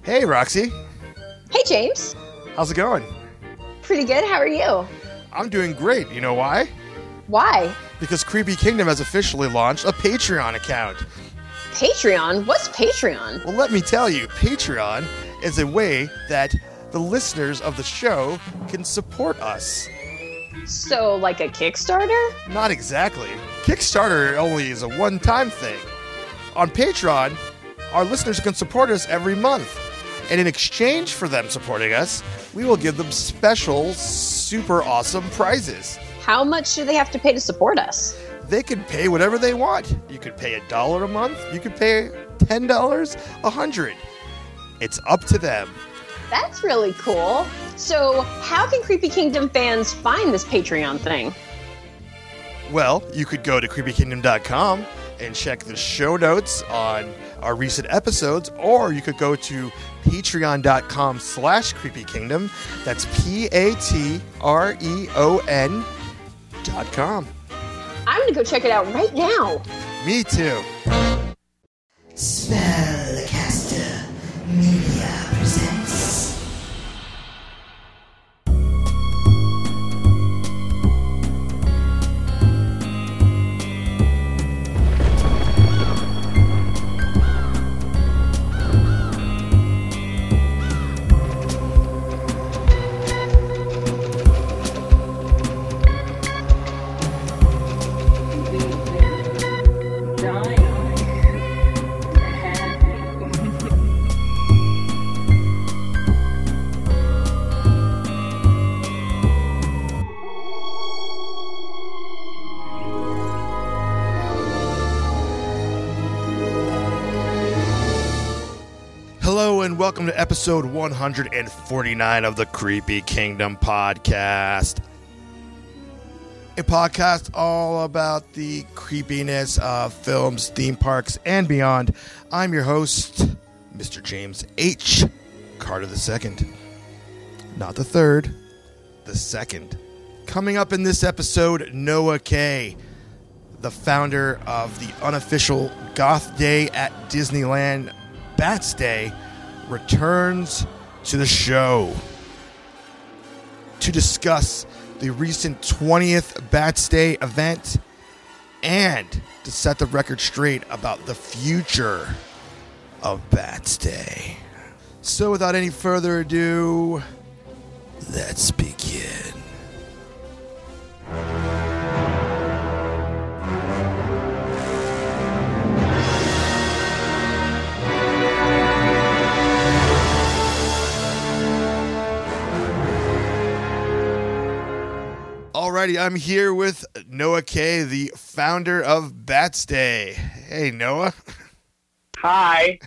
Hey, Roxy. Hey, James. How's it going? Pretty good. How are you? I'm doing great. You know why? Why? Because Creepy Kingdom has officially launched a Patreon account. Patreon? What's Patreon? Well, let me tell you, Patreon is a way that the listeners of the show can support us. So, like a Kickstarter? Not exactly. Kickstarter only is a one-time thing. On Patreon, our listeners can support us every month. And in exchange for them supporting us, we will give them special, super awesome prizes. How much do they have to pay to support us? They can pay whatever they want. You could pay $1 a month. You could pay $10, $100. It's up to them. That's really cool. So, how can Creepy Kingdom fans find this Patreon thing? Well, you could go to creepykingdom.com and check the show notes on our recent episodes, or you could go to patreon.com/creepykingdom. That's patreon.com. I'm going to go check it out right now. Me too. Spellcaster Media presents. Hello and welcome to episode 149 of the Creepy Kingdom podcast. A podcast all about the creepiness of films, theme parks, and beyond. I'm your host, Mr. James H. Carter II. Not the third, the second. Coming up in this episode, Noah Kaye, the founder of the unofficial Goth Day at Disneyland, Bats Day, returns to the show to discuss the recent 20th Bats Day event and to set the record straight about the future of Bats Day. So without any further ado, let's begin. Alrighty, I'm here with Noah Kaye, the founder of Bats Day. Hey, Noah. Hi.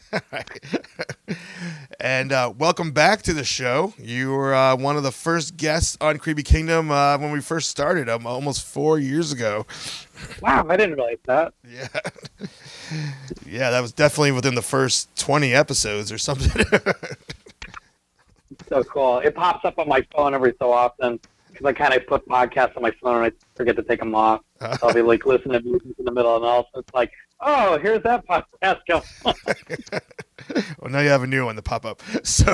And welcome back to the show. You were one of the first guests on Creepy Kingdom when we first started, almost 4 years ago. Wow, I didn't realize that. Yeah. Yeah, that was definitely within the first 20 episodes or something. So cool. It pops up on my phone every so often because I kind of put podcasts on my phone and I forget to take them off. So I'll be like listening to music in the middle and all. So it's like, oh, here's that podcast going on. Well, now you have a new one to pop up. So,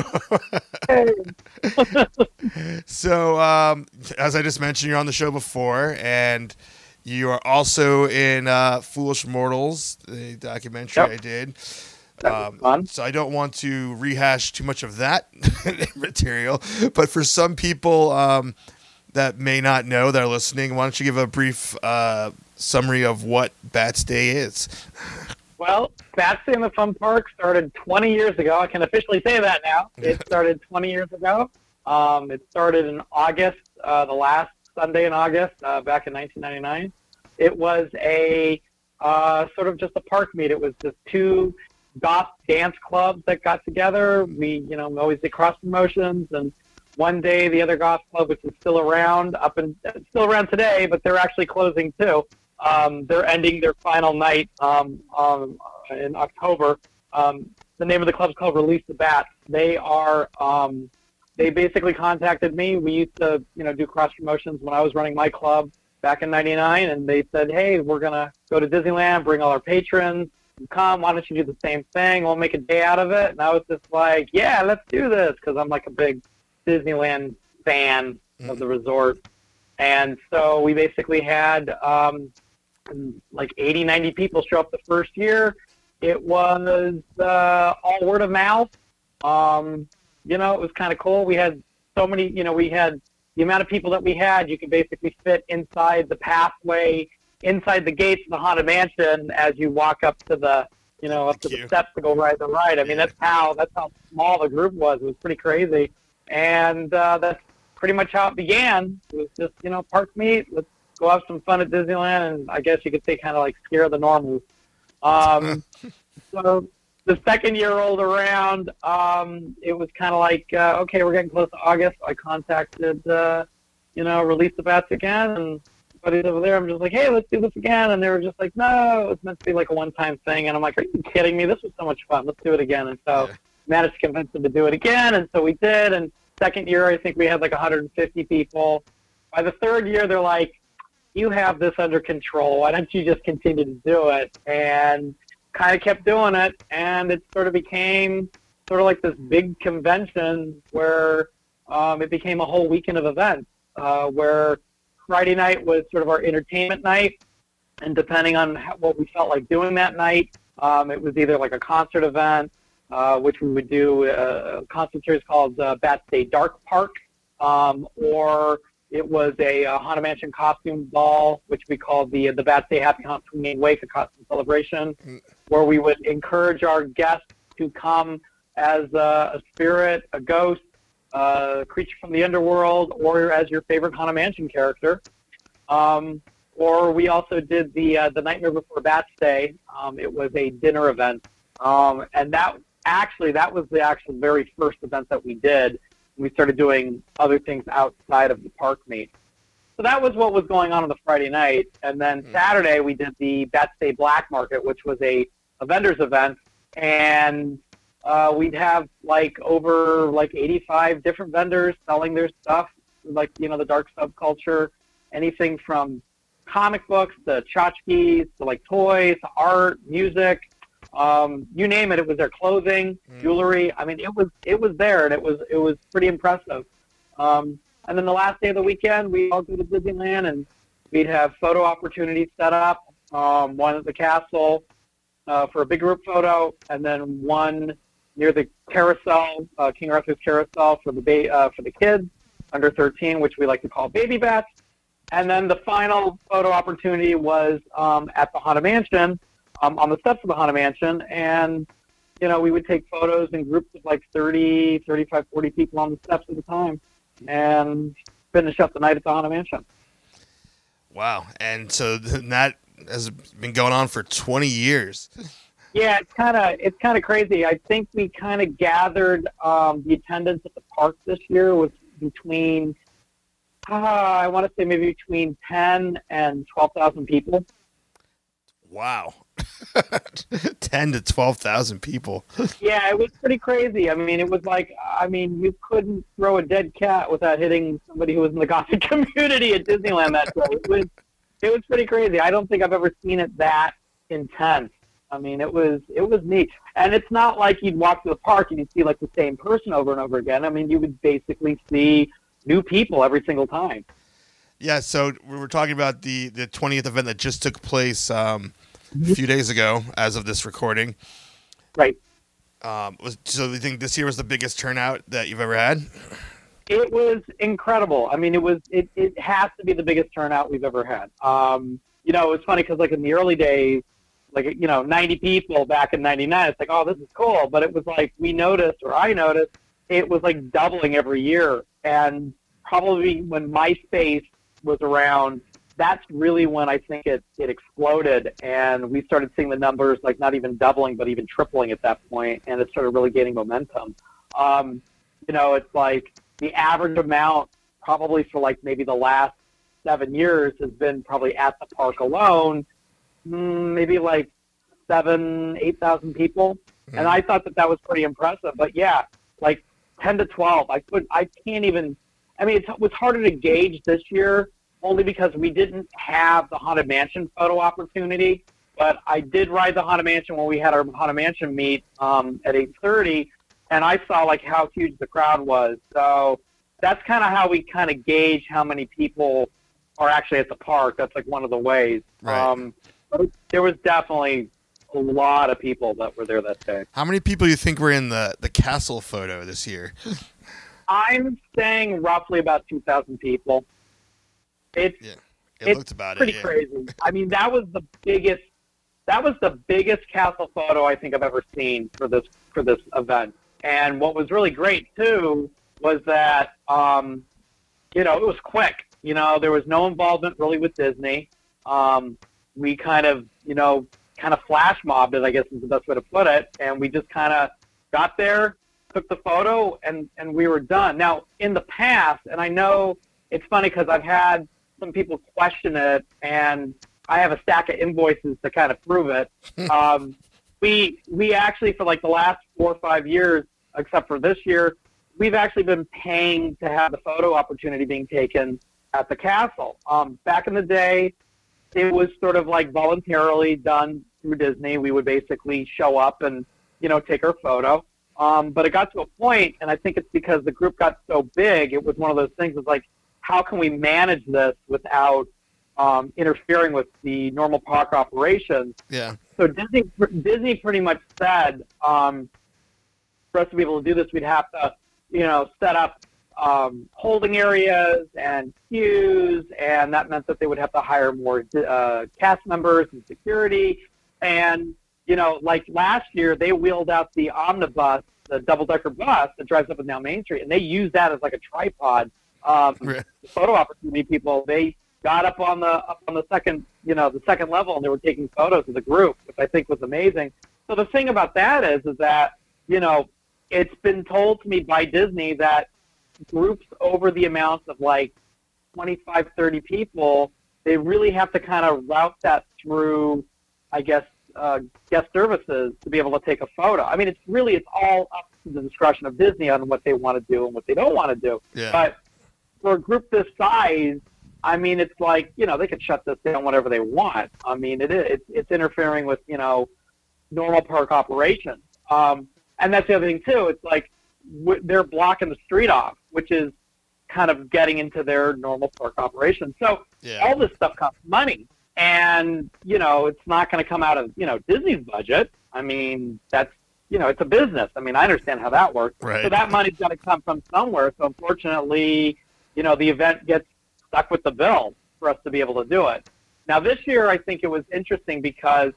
as I just mentioned, you're on the show before, and you are also in Foolish Mortals, the documentary I did. That was fun. So I don't want to rehash too much of that material, but for some people that may not know that are listening, why don't you give a brief summary of what Bats Day is? Well, Bats Day in the Fun Park started 20 years ago. I can officially say that now. It started 20 years ago. It started in August, the last Sunday in August, back in 1999. It was a sort of just a park meet. It was just two goth dance clubs that got together. We always did cross promotions, and one day the other goth club, which is still around, still around today, but they're actually closing too. They're ending their final night in October. The name of the club is called Release the Bats. They are they basically contacted me. We used to do cross promotions when I was running my club back in '99, and they said, hey, we're gonna go to Disneyland, bring all our patrons. come, why don't you do the same thing? We'll make a day out of it. And I was just like, yeah, let's do this, because I'm like a big Disneyland fan of the resort. And so we basically had like 80, 90 people show up the first year. It was all word of mouth. You know, it was kind of cool. We had so many, you know, we had the amount of people that we had, you could basically fit inside the pathway, inside the gates of the Haunted Mansion as you walk up to the, you know, up to the steps to go ride the ride. I mean, that's how small the group was. It was pretty crazy. And that's pretty much how it began. It was just, you know, park meet, let's go have some fun at Disneyland, and I guess you could say kind of like scare the normals. So the second year rolled around. It was kind of like, okay, we're getting close to August. I contacted, you know, Release the Bats again, and buddies over there, I'm just like, hey, let's do this again. And they were just like, no, it's meant to be like a one-time thing. And I'm like, are you kidding me? This was so much fun. Let's do it again. And so managed to convince them to do it again, and so we did. And second year, I think we had like 150 people. By the third year, they're like, you have this under control. Why don't you just continue to do it? And kind of kept doing it, and it sort of became sort of like this big convention where it became a whole weekend of events, where Friday night was sort of our entertainment night, and depending on what we felt like doing that night, it was either like a concert event, which we would do a concert series called Bats Day Dark Park, or it was a Haunted Mansion costume ball, which we called the Bats Day Happy Halloween Wake, a costume celebration, where we would encourage our guests to come as a spirit, a ghost, a creature from the underworld, or as your favorite Haunted Mansion character. Or we also did the Nightmare Before Bats Day. It was a dinner event, and that was the actual very first event that we did. We started doing other things outside of the park meet. So that was what was going on the Friday night. And then Saturday we did the Bats Day Black Market, which was a vendor's event. And we'd have like over like 85 different vendors selling their stuff, like, you know, the dark subculture, anything from comic books to tchotchkes to like toys, to art, music. You name it, it was their clothing, jewelry. I mean, it was there, and it was pretty impressive. And then the last day of the weekend, we all go to Disneyland, and we'd have photo opportunities set up. One at the castle for a big group photo, and then one near the carousel, King Arthur's carousel for the kids under 13, which we like to call baby bats. And then the final photo opportunity was at the Haunted Mansion. On the steps of the Haunted Mansion, and, you know, we would take photos in groups of like 30, 35, 40 people on the steps at a time, and finish up the night at the Haunted Mansion. Wow. And so that has been going on for 20 years. Yeah, it's kind of crazy. I think we kind of gathered the attendance at the park this year was between, I want to say maybe between 10 and 12,000 people. Wow. 10 to 12,000 people. Yeah, it was pretty crazy. I mean, it was like, you couldn't throw a dead cat without hitting somebody who was in the Gothic community at Disneyland that day. It was pretty crazy. I don't think I've ever seen it that intense. I mean, it was neat. And it's not like you'd walk to the park and you'd see like the same person over and over again. I mean, you would basically see new people every single time. Yeah, so we were talking about the 20th event that just took place a few days ago, as of this recording. Right. So do you think this year was the biggest turnout that you've ever had? It was incredible. I mean, it has to be the biggest turnout we've ever had. You know, it's funny because like in the early days, like, you know, 90 people back in 99, it's like, oh, this is cool. But it was like I noticed, it was like doubling every year. And probably when MySpace was around, that's really when I think it exploded, and we started seeing the numbers like not even doubling, but even tripling at that point, and it started really gaining momentum. You know, it's like the average amount probably for like maybe the last 7 years has been probably at the park alone, maybe like 8,000 people, and I thought that was pretty impressive. But yeah, like 10 to 12, I can't even. I mean, it was harder to gauge this year, only because we didn't have the Haunted Mansion photo opportunity. But I did ride the Haunted Mansion when we had our Haunted Mansion meet at 8:30, and I saw like how huge the crowd was. So that's kind of how we kind of gauge how many people are actually at the park. That's like one of the ways. Right. But there was definitely a lot of people that were there that day. How many people do you think were in the castle photo this year? I'm saying roughly about 2,000 people. It's Looked about pretty it. Yeah. crazy. I mean, that was the biggest castle photo I think I've ever seen for this event. And what was really great too was that it was quick. There was no involvement really with Disney. We kind of flash mobbed it, I guess is the best way to put it. And we just kind of got there, took the photo, and we were done. Now, in the past, and I know it's funny because I've had some people question it, and I have a stack of invoices to kind of prove it. We actually, for like the last 4 or 5 years, except for this year, we've actually been paying to have the photo opportunity being taken at the castle. Back in the day, it was sort of like voluntarily done through Disney. We would basically show up and, take our photo. But it got to a point, and I think it's because the group got so big, it was one of those things. It's like, how can we manage this without interfering with the normal park operations? Yeah. So Disney pretty much said, for us to be able to do this, we'd have to, set up holding areas and queues, and that meant that they would have to hire more cast members and security. And, like last year, they wheeled out the omnibus, the double-decker bus that drives up and down Main Street, and they used that as like a tripod. Photo opportunity people, they got up on the second level, and they were taking photos of the group, which I think was amazing. So the thing about that is that, it's been told to me by Disney that groups over the amount of like 25, 30 people, they really have to kind of route that through, I guess, guest services to be able to take a photo. I mean, it's all up to the discretion of Disney on what they want to do and what they don't want to do. Yeah. But for a group this size, I mean, it's like, they could shut this down whenever they want. I mean, it's interfering with, normal park operations. And that's the other thing, too. It's like they're blocking the street off, which is kind of getting into their normal park operations. So all this stuff costs money. And, it's not going to come out of, Disney's budget. I mean, that's, it's a business. I mean, I understand how that works. Right. So that money's got to come from somewhere. So unfortunately, the event gets stuck with the bill for us to be able to do it. Now, this year, I think it was interesting because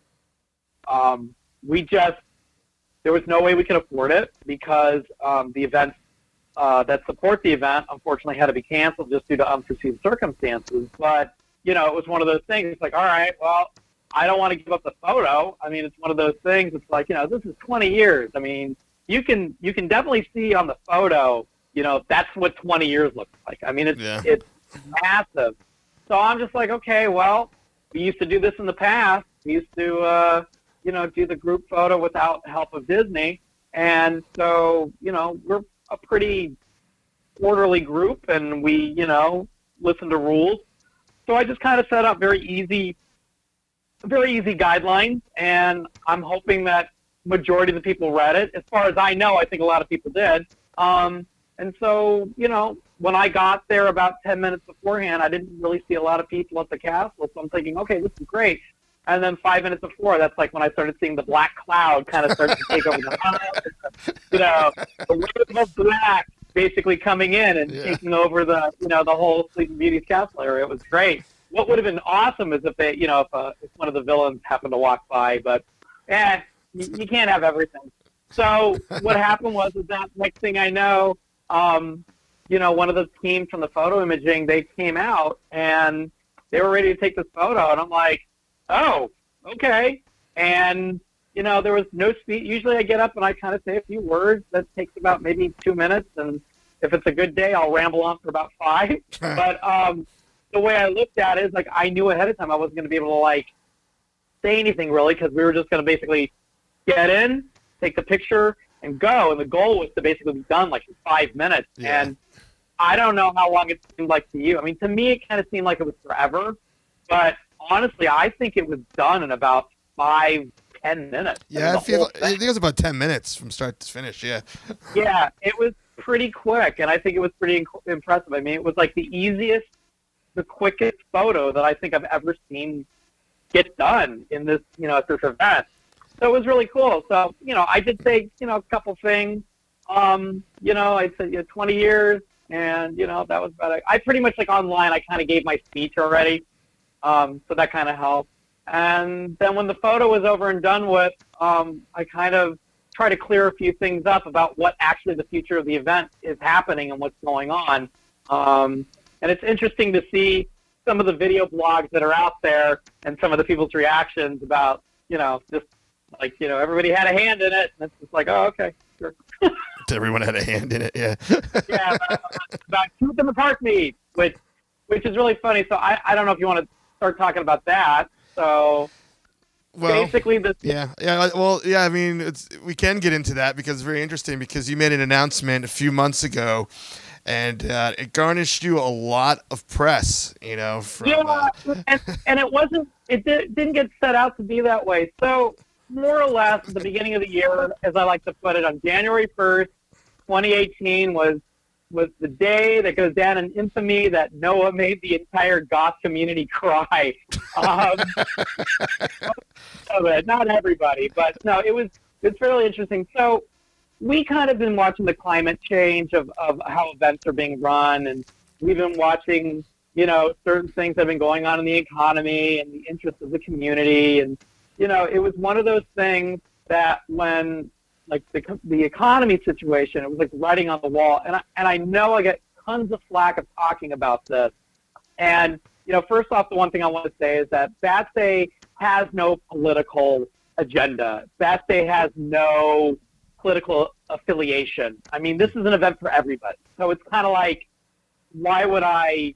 there was no way we could afford it because the events that support the event, unfortunately, had to be canceled just due to unforeseen circumstances. But, it was one of those things. It's like, all right, well, I don't want to give up the photo. I mean, it's one of those things. It's like, this is 20 years. I mean, you can definitely see on the photo, that's what 20 years looks like. I mean, it's massive. So I'm just like, okay, well, we used to do this in the past. We used to, do the group photo without help of Disney. And so, we're a pretty orderly group, and we, listen to rules. So I just kind of set up very easy guidelines, and I'm hoping that majority of the people read it. As far as I know, I think a lot of people did. And so, when I got there about 10 minutes beforehand, I didn't really see a lot of people at the castle. So I'm thinking, okay, this is great. And then 5 minutes before, that's like when I started seeing the black cloud kind of start to take over the house. The wave of black basically coming in and taking over the, the whole Sleeping Beauty's castle area. It was great. What would have been awesome is if they, if one of the villains happened to walk by, but you can't have everything. So what happened was that next thing I know, one of the team from the photo imaging, they came out and they were ready to take this photo. And I'm like, oh, okay. And, there was no speech. Usually I get up and I kind of say a few words. That takes about maybe 2 minutes. And if it's a good day, I'll ramble on for about 5. But the way I looked at it is like I knew ahead of time I wasn't going to be able to, say anything really because we were just going to basically get in, take the picture, and go. And the goal was to basically be done in 5 minutes. Yeah. And I don't know how long it seemed like to you. I mean, to me, it kind of seemed like it was forever. But honestly, I think it was done in about 5-10 minutes. Yeah, I think it was about 10 minutes from start to finish. Yeah. Yeah, it was pretty quick, and I think it was pretty impressive. I mean, it was like the quickest photo that I think I've ever seen get done in this, at this event. So it was really cool. So, I did say, a couple things. I said, 20 years, and, that was about it. I pretty much, online, I kind of gave my speech already, so that kind of helped. And then when the photo was over and done with, I kind of try to clear a few things up about what actually the future of the event is happening and what's going on. And it's interesting to see some of the video blogs that are out there and some of the people's reactions about, everybody had a hand in it. And it's just like, oh, okay, sure. Everyone had a hand in it, yeah. Yeah, about Truth in the Park meet, which is really funny. So I don't know if you want to start talking about that. So basically this. Yeah. Well, yeah, I mean, we can get into that because it's very interesting because you made an announcement a few months ago and it garnished you a lot of press, from, and it didn't get set out to be that way. So more or less at the beginning of the year, as I like to put it, on January 1st, 2018 was the day that goes down in infamy that Noah made the entire goth community cry. Not everybody, but no, it's really interesting. So we kind of been watching the climate change of how events are being run, and we've been watching, certain things that have been going on in the economy and the interest of the community. And, it was one of those things that when, the economy situation, it was like writing on the wall. And I know I get tons of flack of talking about this. And, first off, the one thing I want to say is that BATSA has no political agenda. BATSA has no political affiliation. I mean, this is an event for everybody. So it's kind of like, why would I,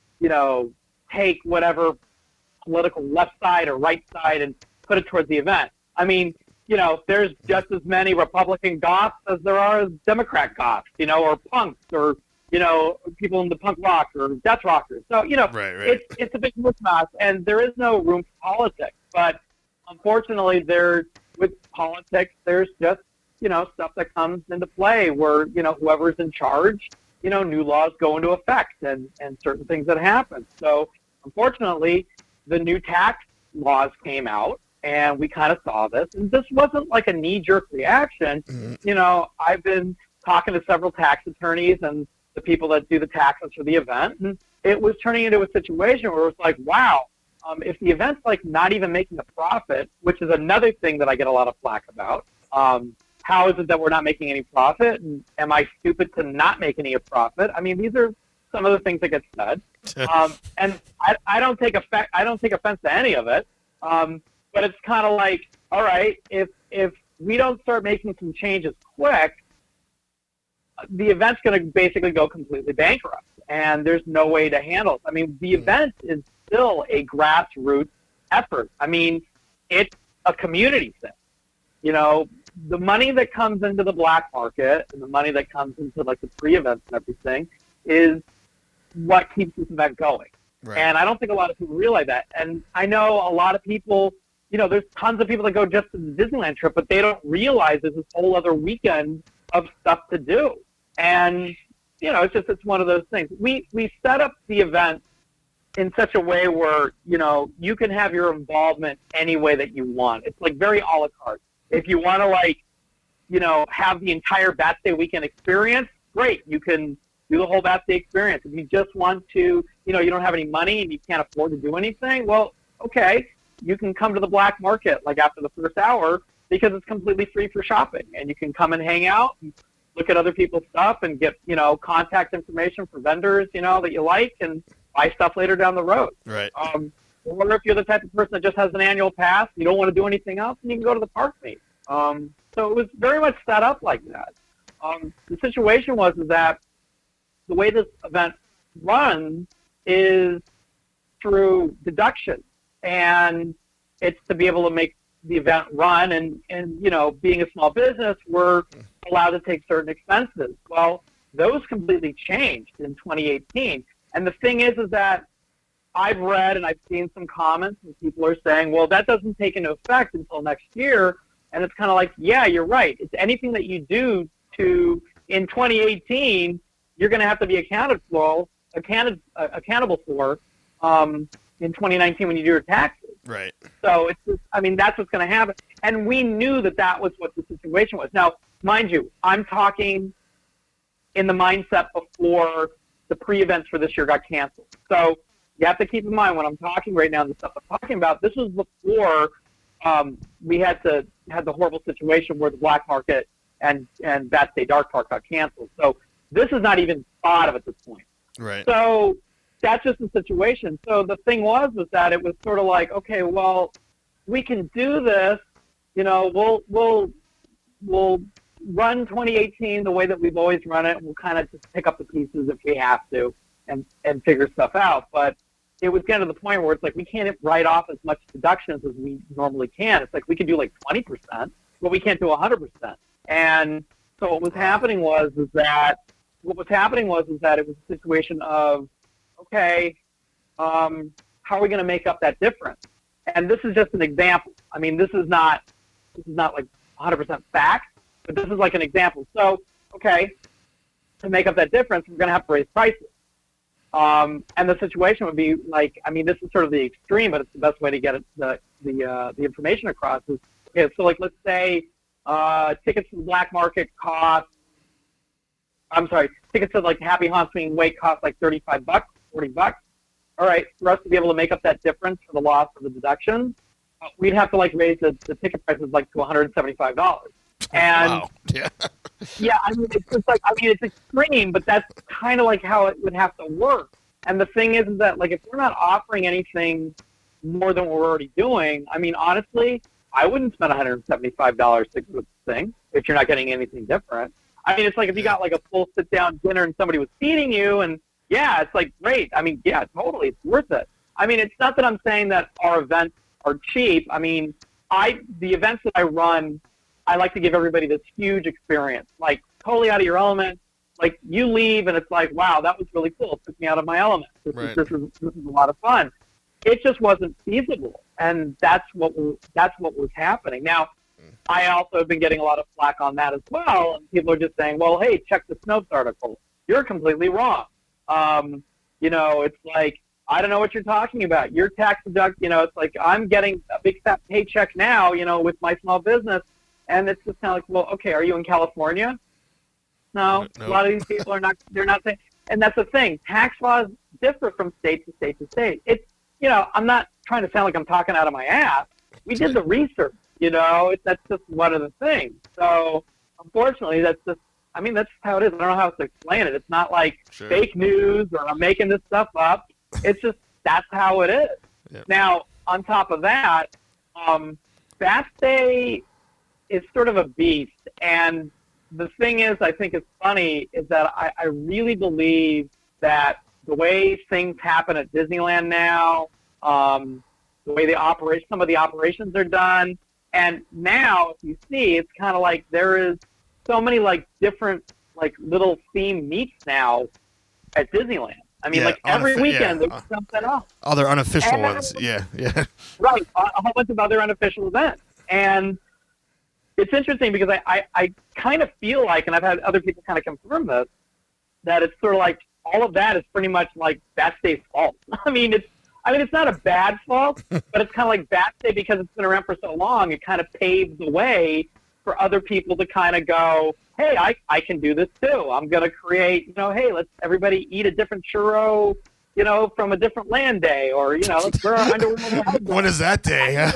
take whatever political left side or right side and put it towards the event? I mean, there's just as many Republican goths as there are Democrat goths, or punks or, people in the punk rock or death rockers. So, right. It's a big mishmash, and there is no room for politics. But unfortunately, with politics, there's just, stuff that comes into play where, whoever's in charge, new laws go into effect and certain things that happen. So unfortunately, the new tax laws came out, and we kind of saw this. And this wasn't like a knee-jerk reaction. Mm-hmm. I've been talking to several tax attorneys and the people that do the taxes for the event, and it was turning into a situation where it was like, wow, if the event's not even making a profit, which is another thing that I get a lot of flack about, how is it that we're not making any profit? And am I stupid to not make any profit? I mean, these are some of the things that get said. And I don't take offense to any of it. But it's kind of like, all right, if we don't start making some changes quick, the event's going to basically go completely bankrupt, and there's no way to handle it. I mean, the event is still a grassroots effort. I mean, it's a community thing. The money that comes into the black market and the money that comes into the pre-events and everything is what keeps this event going. Right. And I don't think a lot of people realize that. And I know a lot of people, there's tons of people that go just to the Disneyland trip, but they don't realize there's this whole other weekend of stuff to do. And, it's one of those things. We set up the event in such a way where, you can have your involvement any way that you want. It's very a la carte. If you want to have the entire Bats Day weekend experience, great. You can do the whole Bats Day experience. If you just want to, you don't have any money and you can't afford to do anything, well, okay, you can come to the black market after the first hour because it's completely free for shopping, and you can come and hang out and look at other people's stuff and get, contact information for vendors, that you like, and buy stuff later down the road. Right. Or if you're the type of person that just has an annual pass, you don't want to do anything else, and you can go to the park meet. So it was very much set up like that. The situation is that the way this event runs is through deduction, and it's to be able to make the event run, and being a small business, we're allowed to take certain expenses. Well, those completely changed in 2018. And the thing is that I've read and I've seen some comments and people are saying, well, that doesn't take into effect until next year. And it's kind of like, yeah, you're right. It's anything that you do in 2018, you're going to have to be accountable for in 2019 when you do your taxes. Right. So it's just, I mean, that's what's going to happen. And we knew that was what the situation was. Now, mind you, I'm talking in the mindset before the pre-events for this year got canceled. So you have to keep in mind when I'm talking right now, the stuff I'm talking about, this was before we had the horrible situation where the black market and Bats Day Dark Park got canceled. So this is not even thought of at this point. Right. So that's just the situation. So the thing was that it was sort of like, okay, well, we can do this. You know, we'll run 2018 the way that we've always run it. And we'll kind of just pick up the pieces if we have to and figure stuff out. But it was getting to the point where it's like we can't write off as much deductions as we normally can. It's like we could do like 20%, but we can't do 100%. And so what was happening was that it was a situation of, okay, how are we going to make up that difference? And this is just an example. I mean, this is not like 100% fact, but this is like an example. So, okay, to make up that difference, we're going to have to raise prices. And the situation would be like, I mean, this is sort of the extreme, but it's the best way to get the information across. Is okay. So, like, let's say tickets to the black market tickets to like Happy Haunts Swinging Wake cost like $35, $40. All right, for us to be able to make up that difference for the loss of the deduction, we'd have to like raise the ticket prices like to $175. And wow. Yeah. yeah, I mean, it's just like, I mean, it's extreme, but that's kind of like how it would have to work. And the thing is that like if we're not offering anything more than what we're already doing, I mean, honestly, I wouldn't spend $175 to do the thing if you're not getting anything different. I mean, it's like if you got like a full sit-down dinner and somebody was feeding you, and yeah, it's like great. I mean, yeah, totally, it's worth it. I mean, it's not that I'm saying that our events are cheap. I mean, the events that I run, I like to give everybody this huge experience, like totally out of your element. Like you leave and it's like, wow, that was really cool. It took me out of my element. This is a lot of fun. It just wasn't feasible, and that's what was happening. Now, I also have been getting a lot of flack on that as well, and people are just saying, well, hey, check the Snopes article. You're completely wrong. You know, it's like, I don't know what you're talking about. Your tax deduct, you know, it's like I'm getting a big fat paycheck now, you know, with my small business, and it's just kind of like, well, okay, are you in California? No. A lot of these people are not, they're not saying, and that's the thing. Tax laws differ from state to state to state. It's, you know, I'm not trying to sound like I'm talking out of my ass. We did the research, you know, that's just one of the things. So, unfortunately, that's just, I mean, that's how it is. I don't know how else to explain it. It's not like fake news or I'm making this stuff up. It's just, that's how it is. Yep. Now, on top of that, Bats Day is sort of a beast. And the thing is, I think it's funny, is that I really believe that the way things happen at Disneyland now, the way some of the operations are done, and now, if you see, it's kind of like there is so many like different like little theme meets now at Disneyland. I mean, like every weekend there's something else. Other unofficial ones, yeah. Right, a whole bunch of other unofficial events. And it's interesting because I kind of feel like, and I've had other people kind of confirm this, that it's sort of like all of that is pretty much like Bats Day's fault. I mean, it's not a bad fault, but it's kind of like Bats Day because it's been around for so long. It kind of paves the way for other people to kind of go, hey, I can do this too. I'm going to create, you know, hey, let's everybody eat a different churro, you know, from a different land day, or, you know, let's wear our underwear. What is that day?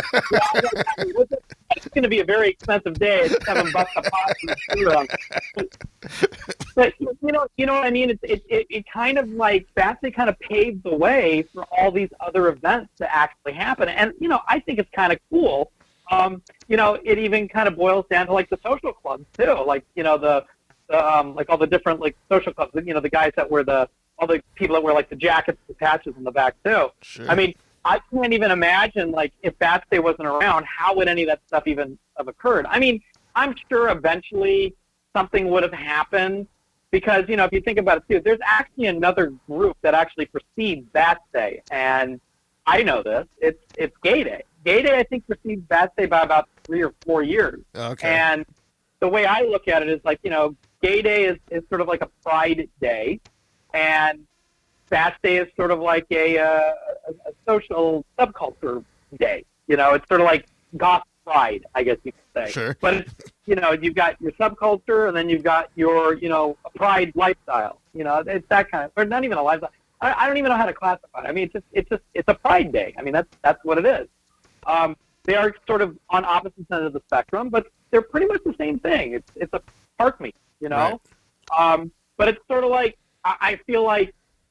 It's going to be a very expensive day. It's $7 a pop for churro. But you know what I mean? It kind of like Bats Day kind of paved the way for all these other events to actually happen, and you know, I think it's kind of cool. You know, it even kind of boils down to like the social clubs too, like, you know, the like all the different like social clubs, you know, the guys that wear all the people that wear like the jackets, the patches in the back too. Sure. I mean, I can't even imagine like if Bats Day wasn't around, how would any of that stuff even have occurred? I mean, I'm sure eventually something would have happened because, if you think about it too, there's actually another group that actually precedes Bats Day, and I know this. It's Gay Day. Gay Day, I think, precedes Bats Day by about 3 or 4 years. Okay. And the way I look at it is like, Gay Day is sort of like a pride day, and Bats Day is sort of like a social subculture day. It's sort of like goth pride, I guess you could say. Sure. But it's, you've got your subculture, and then you've got your, pride lifestyle. It's that kind of, or not even a lifestyle. I don't even know how to classify it. I mean, it's a pride day. I mean, that's what it is. They are sort of on opposite ends of the spectrum, but they're pretty much the same thing. It's a park meet, Right. But it's sort of like, I feel like,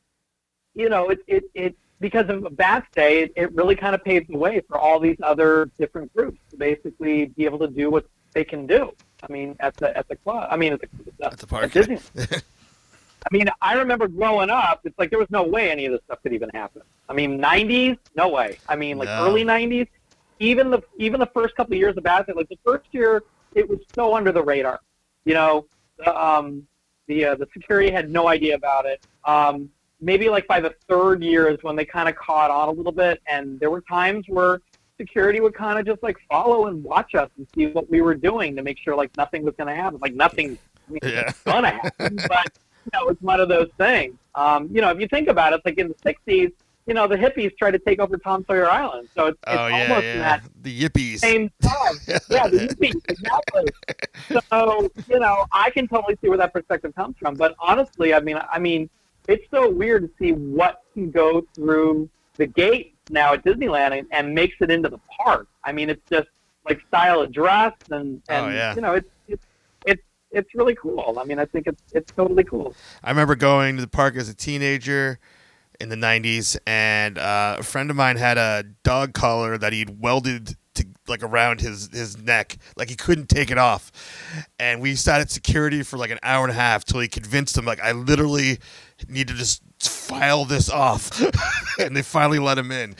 it because of Bats Day, it really kind of paves the way for all these other different groups to basically be able to do what they can do. I mean, at the club. I mean, at the park. At Disney. I mean, I remember growing up, it's like there was no way any of this stuff could even happen. I mean, 90s, no way. I mean, like No. early 90s, even the first couple of years of Bats Day, like the first year, it was so under the radar. The security had no idea about it. Maybe like by the third year is when they kind of caught on a little bit, and there were times where security would kind of just like follow and watch us and see what we were doing to make sure like nothing was going to happen. Like nothing's Yeah. going to happen, but it's one of those things. If you think about it, it's like in the 60s, the hippies tried to take over Tom Sawyer Island, so it's almost in that The Yippies. same time. Yeah, the hippies, exactly. So, I can totally see where that perspective comes from. But honestly, I mean, it's so weird to see what can go through the gate now at Disneyland and makes it into the park. I mean, it's just like style of dress and it's really cool. I mean, I think it's totally cool. I remember going to the park as a teenager in the 90s, and a friend of mine had a dog collar that he'd welded to like around his neck, like he couldn't take it off. And we sat at security for like an hour and a half till he convinced him like I literally need to just file this off. And they finally let him in.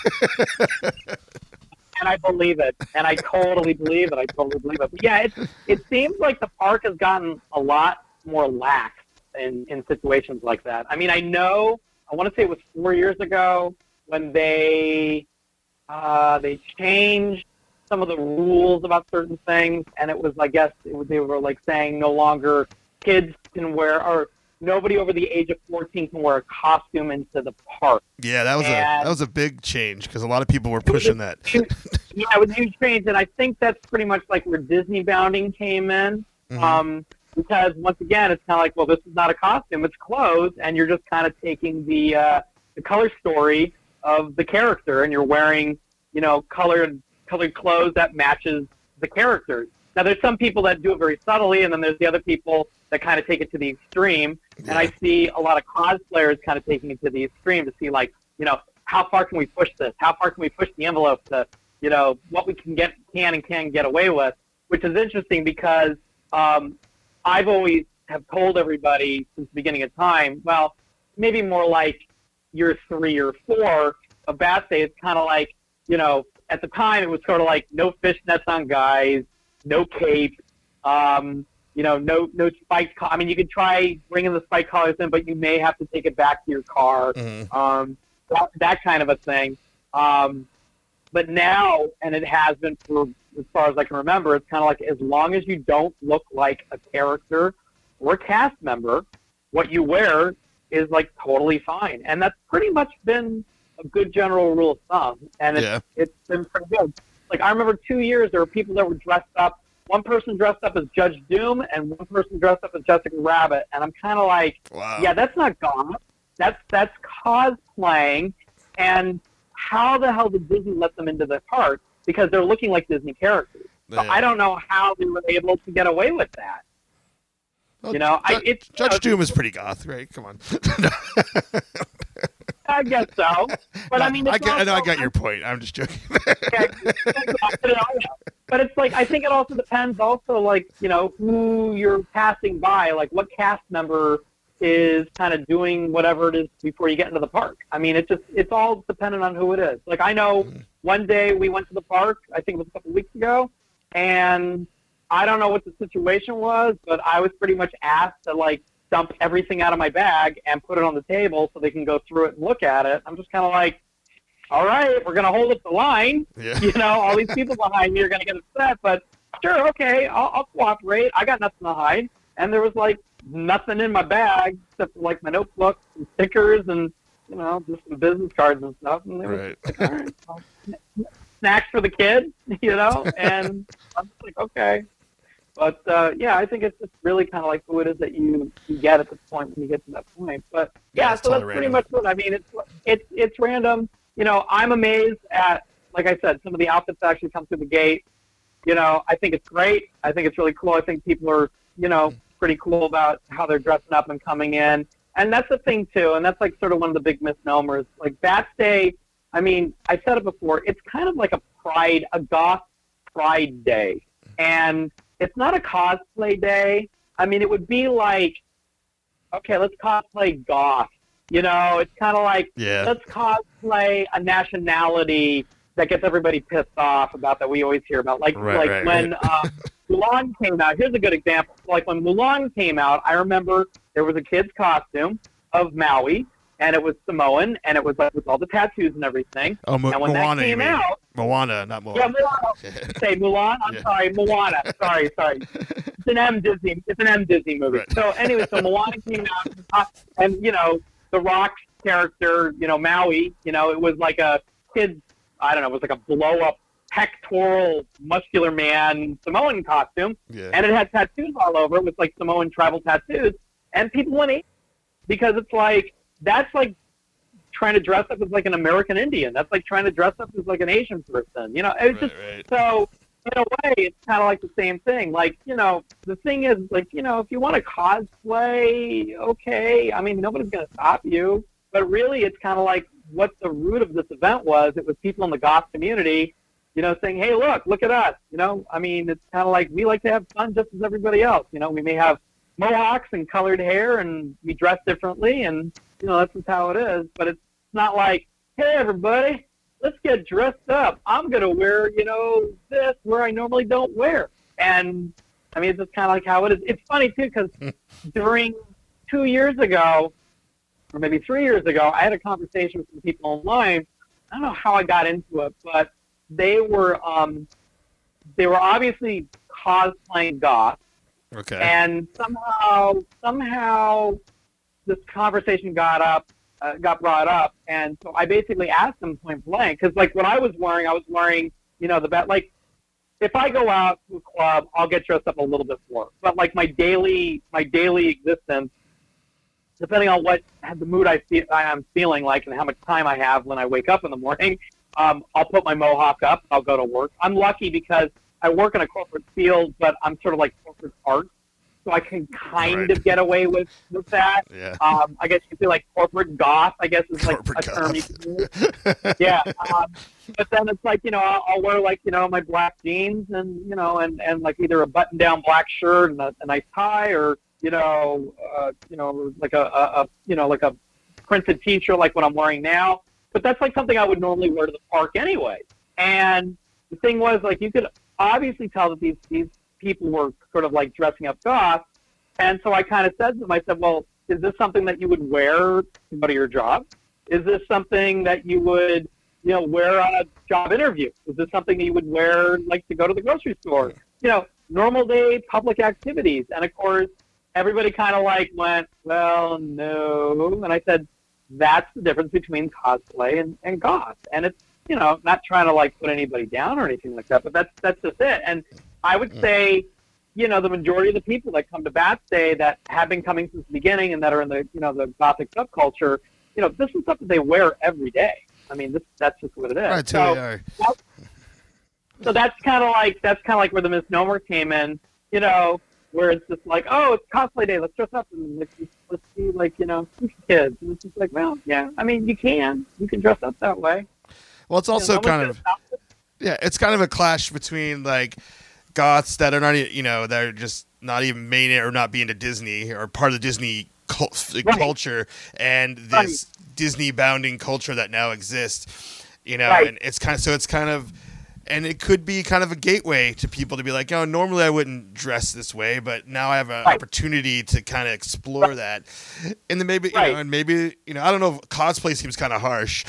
And I believe it. And I totally believe it. But yeah, it seems like the park has gotten a lot more lax in situations like that. I mean, I want to say it was 4 years ago when they changed some of the rules about certain things, and it was, I guess, they were like saying no longer kids can wear, or nobody over the age of 14 can wear a costume into the park. Yeah, that was a big change because a lot of people were pushing that. Yeah, it was a huge change, and I think that's pretty much like where Disney bounding came in. Mm-hmm. Because once again, it's kind of like, well, this is not a costume; it's clothes, and you're just kind of taking the color story of the character, and you're wearing, colored clothes that matches the characters. Now, there's some people that do it very subtly, and then there's the other people that kind of take it to the extreme. Yeah. And I see a lot of cosplayers kind of taking it to the extreme to see, like, how far can we push this? How far can we push the envelope to, what we can get away with? Which is interesting because I've always have told everybody since the beginning of time, well, maybe more like year 3 or 4 of Bats Day, it's kind of like, at the time it was sort of like no fishnets on guys, no cape, no spiked collar. I mean, you could try bringing the spiked collars in, but you may have to take it back to your car, that kind of a thing. But now, and it has been for as far as I can remember, it's kind of like as long as you don't look like a character or a cast member, what you wear is like totally fine. And that's pretty much been a good general rule of thumb. And it's been pretty good. Like I remember 2 years, there were people that were dressed up. One person dressed up as Judge Doom and one person dressed up as Jessica Rabbit. And I'm kind of like, wow. Yeah, that's not goth. That's cosplaying. And how the hell did Disney let them into the park? Because they're looking like Disney characters. So I don't know how they were able to get away with that. Well, Judge Doom is pretty goth, right? Come on. I guess so. But no, I mean, I got your point. I'm just joking. But it's like, I think it also depends also, like, who you're passing by, like what cast member is kind of doing whatever it is before you get into the park. I mean, it's all dependent on who it is. Like I know one day we went to the park, I think it was a couple weeks ago, and I don't know what the situation was, but I was pretty much asked to like dump everything out of my bag and put it on the table so they can go through it and look at it. I'm just kind of like, all right, we're going to hold up the line. Yeah. You know, all these people behind me are going to get upset, but sure, okay, I'll cooperate. I got nothing to hide. And there was, like, nothing in my bag except for, like, my notebook and stickers and, you know, just some business cards and stuff. And they were like, all right, well, snacks for the kids, you know, and I'm just like, okay. But, yeah, I think it's just really kind of like who it is that you get at the point when you get to that point. But, yeah, so that's pretty much what I mean. It's random. You know, I'm amazed at, like I said, some of the outfits that actually come through the gate. You know, I think it's great. I think it's really cool. I think people are, you know, pretty cool about how they're dressing up and coming in. And that's the thing, too, and that's, like, sort of one of the big misnomers. Like, Bats Day, I mean, I said it before, it's kind of like a goth pride day. And it's not a cosplay day. I mean, it would be like, okay, let's cosplay goth. You know, it's kind of like, let's cosplay a nationality that gets everybody pissed off about that we always hear about. Like when Mulan came out, here's a good example. Like when Mulan came out, I remember there was a kid's costume of Maui, and it was Samoan, and it was like with all the tattoos and everything. Oh, and when Moana, that came out, Moana, not Moana. Yeah, Moana. Say Mulan. I'm sorry, Moana. Sorry. It's an M Disney movie. Right. So anyway, so Moana came out, and you know, the Rock character, you know, Maui, you know, it was like a kid's, I don't know, it was like a blow-up, pectoral, muscular man Samoan costume, and it had tattoos all over it with like Samoan tribal tattoos, and people went eat because it's like, that's like trying to dress up as like an American Indian. That's like trying to dress up as like an Asian person. You know, it's just so. In a way, it's kind of like the same thing. Like, you know, the thing is, like, you know, if you want to cosplay, okay. I mean, nobody's going to stop you. But really, it's kind of like what the root of this event was. It was people in the goth community, you know, saying, hey, look at us. You know, I mean, it's kind of like we like to have fun just as everybody else. You know, we may have mohawks and colored hair and we dress differently. And, you know, that's just how it is. But it's not like, hey, everybody, let's get dressed up. I'm going to wear, you know, this where I normally don't wear. And, I mean, it's just kind of like how it is. It's funny, too, because during 2 years ago, or maybe 3 years ago, I had a conversation with some people online. I don't know how I got into it, but they were obviously cosplaying goth. Okay. And somehow this conversation got brought up, and so I basically asked them point blank, because like what I was wearing, you know, like if I go out to a club, I'll get dressed up a little bit more, but like my daily existence, depending on what the mood I'm feeling like and how much time I have when I wake up in the morning, I'll put my mohawk up, I'll go to work. I'm lucky because I work in a corporate field, but I'm sort of like corporate art. So I can kind of get away with that. Yeah. I guess you could say like corporate goth, I guess is like corporate a term you can use. Yeah. But then it's like, you know, I'll wear like, you know, my black jeans and, you know, and like either a button down black shirt and a nice tie, or, you know, like a printed t-shirt like what I'm wearing now. But that's like something I would normally wear to the park anyway. And the thing was, like, you could obviously tell that these people were sort of like dressing up goth, and so I kind of said to them, I said, well, is this something that you would wear to go to your job? Is this something that you would, you know, wear on a job interview? Is this something that you would wear like to go to the grocery store? You know, normal day public activities. And of course, everybody kind of like went, well, no. And I said, that's the difference between cosplay and goth. And it's, you know, not trying to like put anybody down or anything like that, but that's just it. And I would say, you know, the majority of the people that come to Bats Day that have been coming since the beginning and that are in the, you know, the Gothic subculture, you know, this is stuff that they wear every day. I mean, that's just what it is. Right, so that's kind of like where the misnomer came in, you know, where it's just like, oh, it's cosplay day, let's dress up and let's be like, you know, kids. And it's just like, well, yeah, I mean, you can dress up that way. Well, it's also it's kind of a clash between like goths that are not, you know, they're just not even made it or not being to Disney or part of the Disney culture, and this Disney bounding culture that now exists, you know, and it's kind of And it could be kind of a gateway to people to be like, oh, normally I wouldn't dress this way, but now I have an opportunity to kind of explore that. And then maybe, I don't know, if cosplay seems kind of harsh,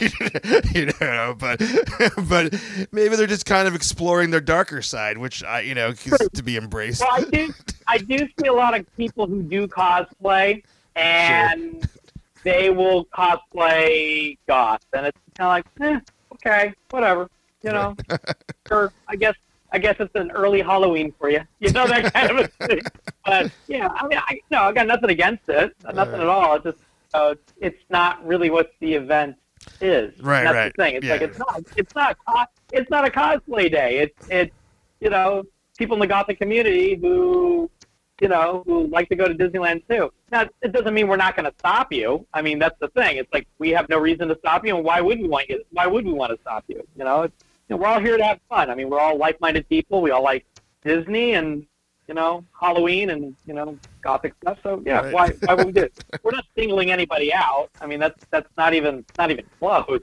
but maybe they're just kind of exploring their darker side, which is to be embraced. Well, I do see a lot of people who do cosplay, and they will cosplay goth, and it's kind of like, okay, whatever. Or I guess it's an early Halloween for you. That kind of a thing. But yeah, I mean, I got nothing against it, nothing at all. It's just it's not really what the event is. Right, and that's right. the thing. It's not a cosplay day. It's people in the Gothic community who like to go to Disneyland too. Now, it doesn't mean we're not going to stop you. I mean, that's the thing. It's like we have no reason to stop you, and why would we want to stop you? We're all here to have fun. I mean, we're all like-minded people. We all like Disney and Halloween and Gothic stuff. So yeah, right. Why would we do it? We're not singling anybody out. I mean, that's not even close.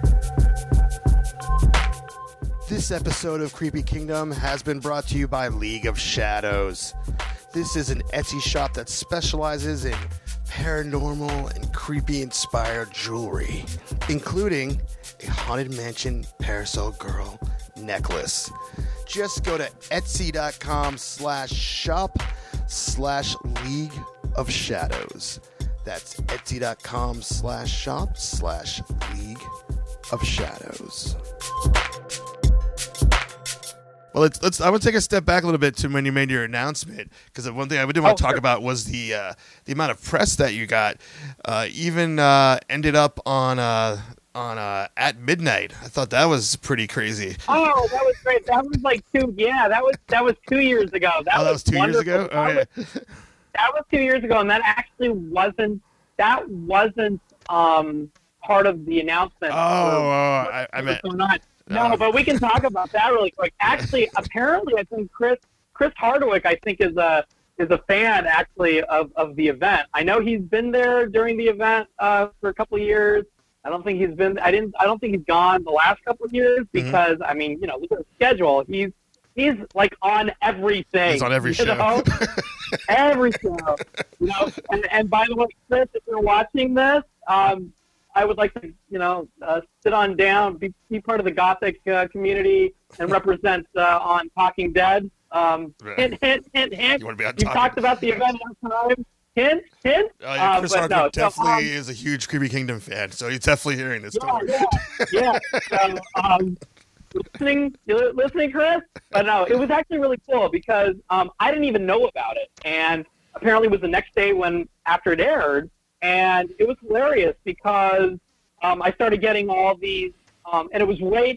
This episode of Creepy Kingdom has been brought to you by League of Shadows. This is an Etsy shop that specializes in paranormal and creepy-inspired jewelry, including a Haunted Mansion Parasol Girl necklace. Just go to etsy.com/shop/League of Shadows. That's etsy.com/shop/League of Shadows. Well, I would take a step back a little bit to when you made your announcement, because one thing I did want to talk about was the amount of press that you got. Even ended up on At Midnight. I thought that was pretty crazy. Oh, that was great. That was like that was 2 years ago. That was 2 years ago. Oh, yeah. That was 2 years ago, and that actually wasn't part of the announcement. I meant. No, but we can talk about that really quick. Actually, apparently, I think Chris Hardwick, I think, is a fan actually of the event. I know he's been there during the event for a couple of years. I don't think he's gone the last couple of years because I mean, look at the schedule. He's like on everything. He's on every show. Every show. And by the way, Chris, if you're watching this, I would like to, sit on down, be part of the Gothic community, and represent on Talking Dead. Hint, hint, hint, hint. You want to be on You've talked about the event last time. Hint, hint. Chris Hardwick definitely is a huge Creepy Kingdom fan, so he's definitely hearing this story. Yeah. So, listening, Chris? But no, it was actually really cool because I didn't even know about it, and apparently it was the next day after it aired. And it was hilarious because I started getting all these, and it was right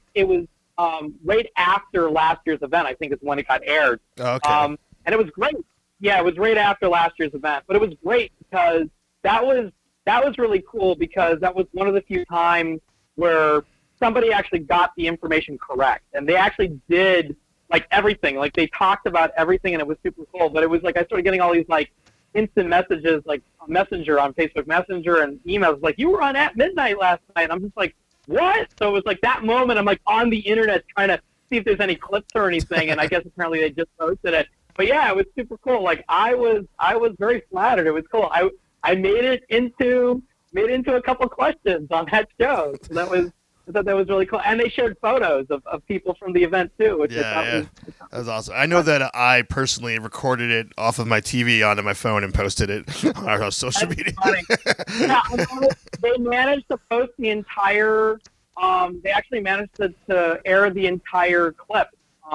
after last year's event. I think is when it got aired. Okay. And it was great. Yeah, it was right after last year's event, but it was great because that was really cool because that was one of the few times where somebody actually got the information correct, and they actually did like everything. Like they talked about everything, and it was super cool. But it was like I started getting all these like instant messages, like Messenger on Facebook Messenger and emails like, you were on At Midnight last night. And I'm just like, what? So it was like that moment I'm like on the internet trying to see if there's any clips or anything, and I guess apparently they just posted it. But yeah, it was super cool. Like I was very flattered. It was cool. I made it into a couple questions on that show. So I thought that was really cool. And they shared photos of people from the event, too. Which that was awesome. I know that I personally recorded it off of my TV onto my phone and posted it on our social media. Yeah, they managed to post the entire they actually managed to air the entire clip,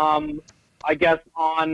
I guess, on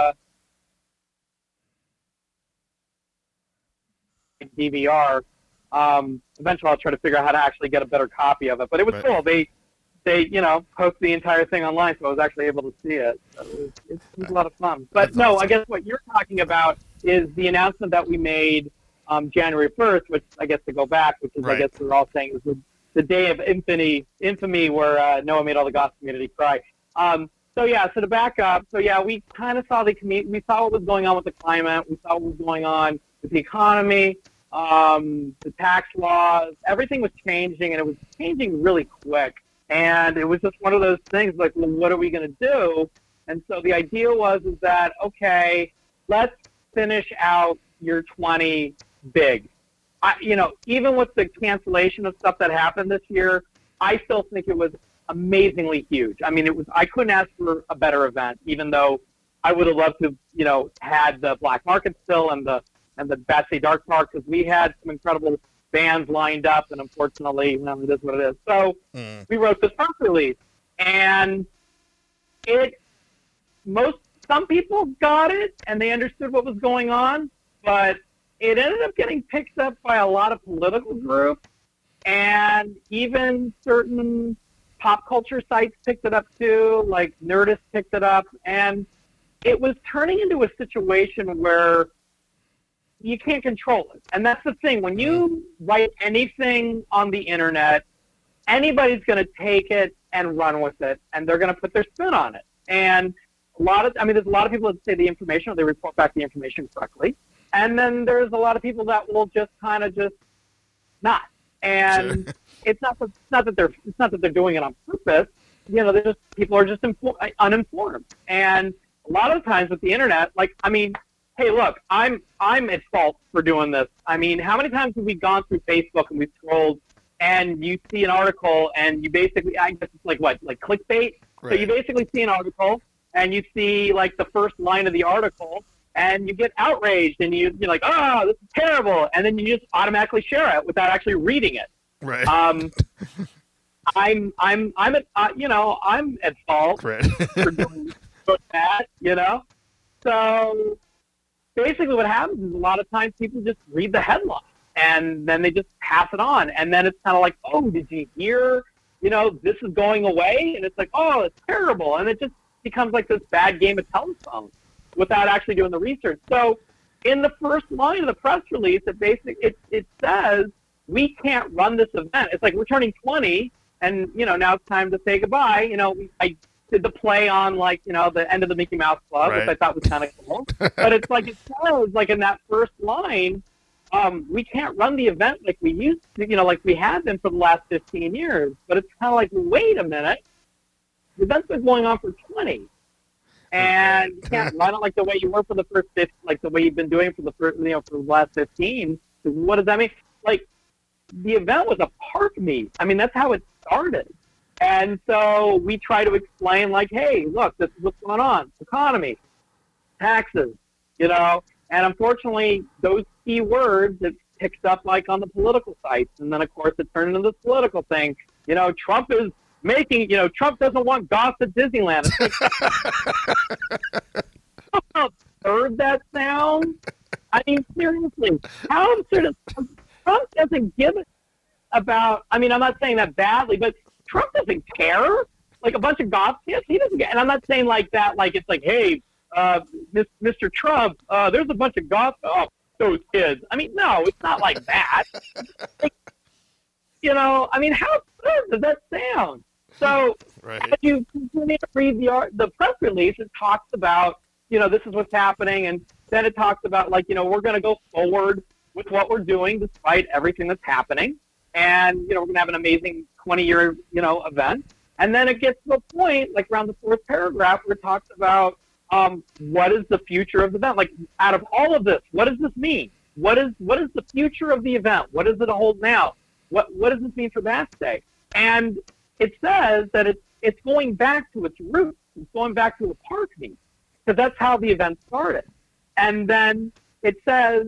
DVR. Eventually I'll try to figure out how to actually get a better copy of it. But it was cool. They post the entire thing online, so I was actually able to see it. So it was a lot of fun. But no, awesome. I guess what you're talking about is the announcement that we made January 1st, which I guess to go back, which is I guess we're all saying is the day of infamy where Noah made all the goth community cry. So to back up, we kind of saw we saw what was going on with the climate, we saw what was going on with the economy. The tax laws, everything was changing, and it was changing really quick. And it was just one of those things like, well, what are we going to do? And so the idea is that, okay, let's finish out year 20 big. Even with the cancellation of stuff that happened this year, I still think it was amazingly huge. I mean, I couldn't ask for a better event, even though I would have loved to, had the black market still and the Batsy Dark Park, because we had some incredible bands lined up, and unfortunately, it is what it is. So we wrote this press release, and some people got it and they understood what was going on, but it ended up getting picked up by a lot of political groups, and even certain pop culture sites picked it up too, like Nerdist picked it up, and it was turning into a situation where you can't control it. And that's the thing. When you write anything on the internet, anybody's going to take it and run with it, and they're going to put their spin on it. And there's a lot of people that say the information, or they report back the information correctly. And then there's a lot of people that will just kind of just not. And sure. it's not that they're doing it on purpose. People are just uninformed. And a lot of times with the internet, hey, look, I'm at fault for doing this. I mean, how many times have we gone through Facebook and we've scrolled and you see an article and you basically, I guess it's like clickbait? Right. So you basically see an article and you see like the first line of the article and you get outraged and you're like, oh, this is terrible. And then you just automatically share it without actually reading it. Right. I'm at fault right. for doing that, So basically what happens is a lot of times people just read the headline and then they just pass it on. And then it's kind of like, oh, did you hear, this is going away? And it's like, oh, it's terrible. And it just becomes like this bad game of telephone without actually doing the research. So in the first line of the press release, it says, we can't run this event. It's like we're turning 20 and, now it's time to say goodbye. I did the play on the end of the Mickey Mouse Club, right. which I thought was kind of cool. But it's like, it says in that first line, we can't run the event like we used to, like we have been for the last 15 years. But it's kind of like, wait a minute, the event's been going on for 20. And you can't run it like the way you were for the first 15, like the way you've been doing for the first, for the last 15. So what does that mean? Like, the event was a park meet. I mean, that's how it started. And so we try to explain, like, hey, look, this is what's going on. Economy, taxes, and unfortunately, those key words, it picks up, like, on the political sites. And then, of course, it turned into this political thing. Trump is making, Trump doesn't want goth at Disneyland. It's like, how absurd that sounds? I mean, seriously, how absurd is Trump doesn't give it about, I'm not saying that badly, but Trump doesn't care. Like a bunch of goth kids, he doesn't care. And I'm not saying like that, like it's like, hey, Mr. Trump, there's a bunch of goth, those kids. No, it's not like that. Like, how absurd does that sound? So right. as you continue to read the press release, it talks about, this is what's happening. And then it talks about we're going to go forward with what we're doing despite everything that's happening. And, we're going to have an amazing 20-year, event. And then it gets to a point, like around the fourth paragraph, where it talks about what is the future of the event. Like, out of all of this, what does this mean? What is the future of the event? What does it hold now? What does this mean for Bats Day? And it says that it's going back to its roots. It's going back to a park meet, because that's how the event started. And then it says,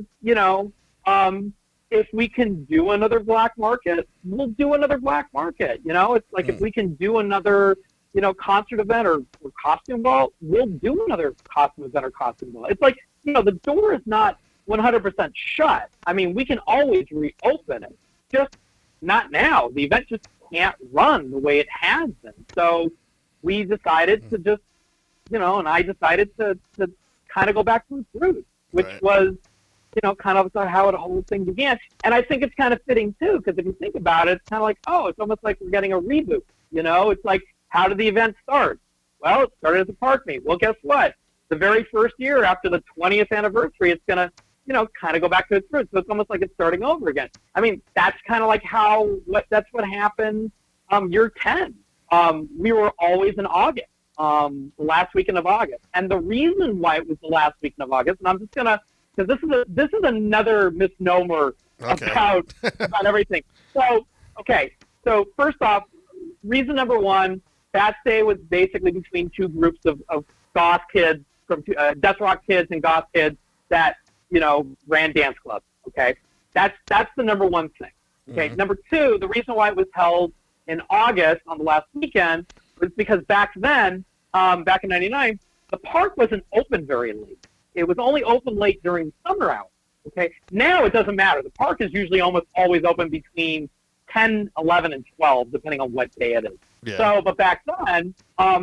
if we can do another black market, we'll do another black market. It's like if we can do another, concert event or costume ball, we'll do another costume event or costume ball. It's like, the door is not 100% shut. We can always reopen it, just not now. The event just can't run the way it has been. So we decided to just, and I decided to kind of go back to its roots, which right. was, kind of how the whole thing began. And I think it's kind of fitting, too, because if you think about it, it's kind of like, it's almost like we're getting a reboot. It's like, how did the event start? Well, it started as a park meet. Well, guess what? The very first year after the 20th anniversary, it's going to, kind of go back to its roots. So it's almost like it's starting over again. That's kind of like that's what happened year 10. we were always in August, the last weekend of August. And the reason why it was the last weekend of August, and I'm just gonna, because this is another misnomer about everything. So first off, reason number one, Bats Day was basically between two groups of goth kids, from Death Rock kids and goth kids that ran dance clubs. Okay, that's the number one thing. Okay, Number two, the reason why it was held in August on the last weekend was because back then, back in '99, the park wasn't open very late. It was only open late during summer hours. Okay, now it doesn't matter. The park is usually almost always open between 10, 11, and 12, depending on what day it is. Yeah. So, but back then,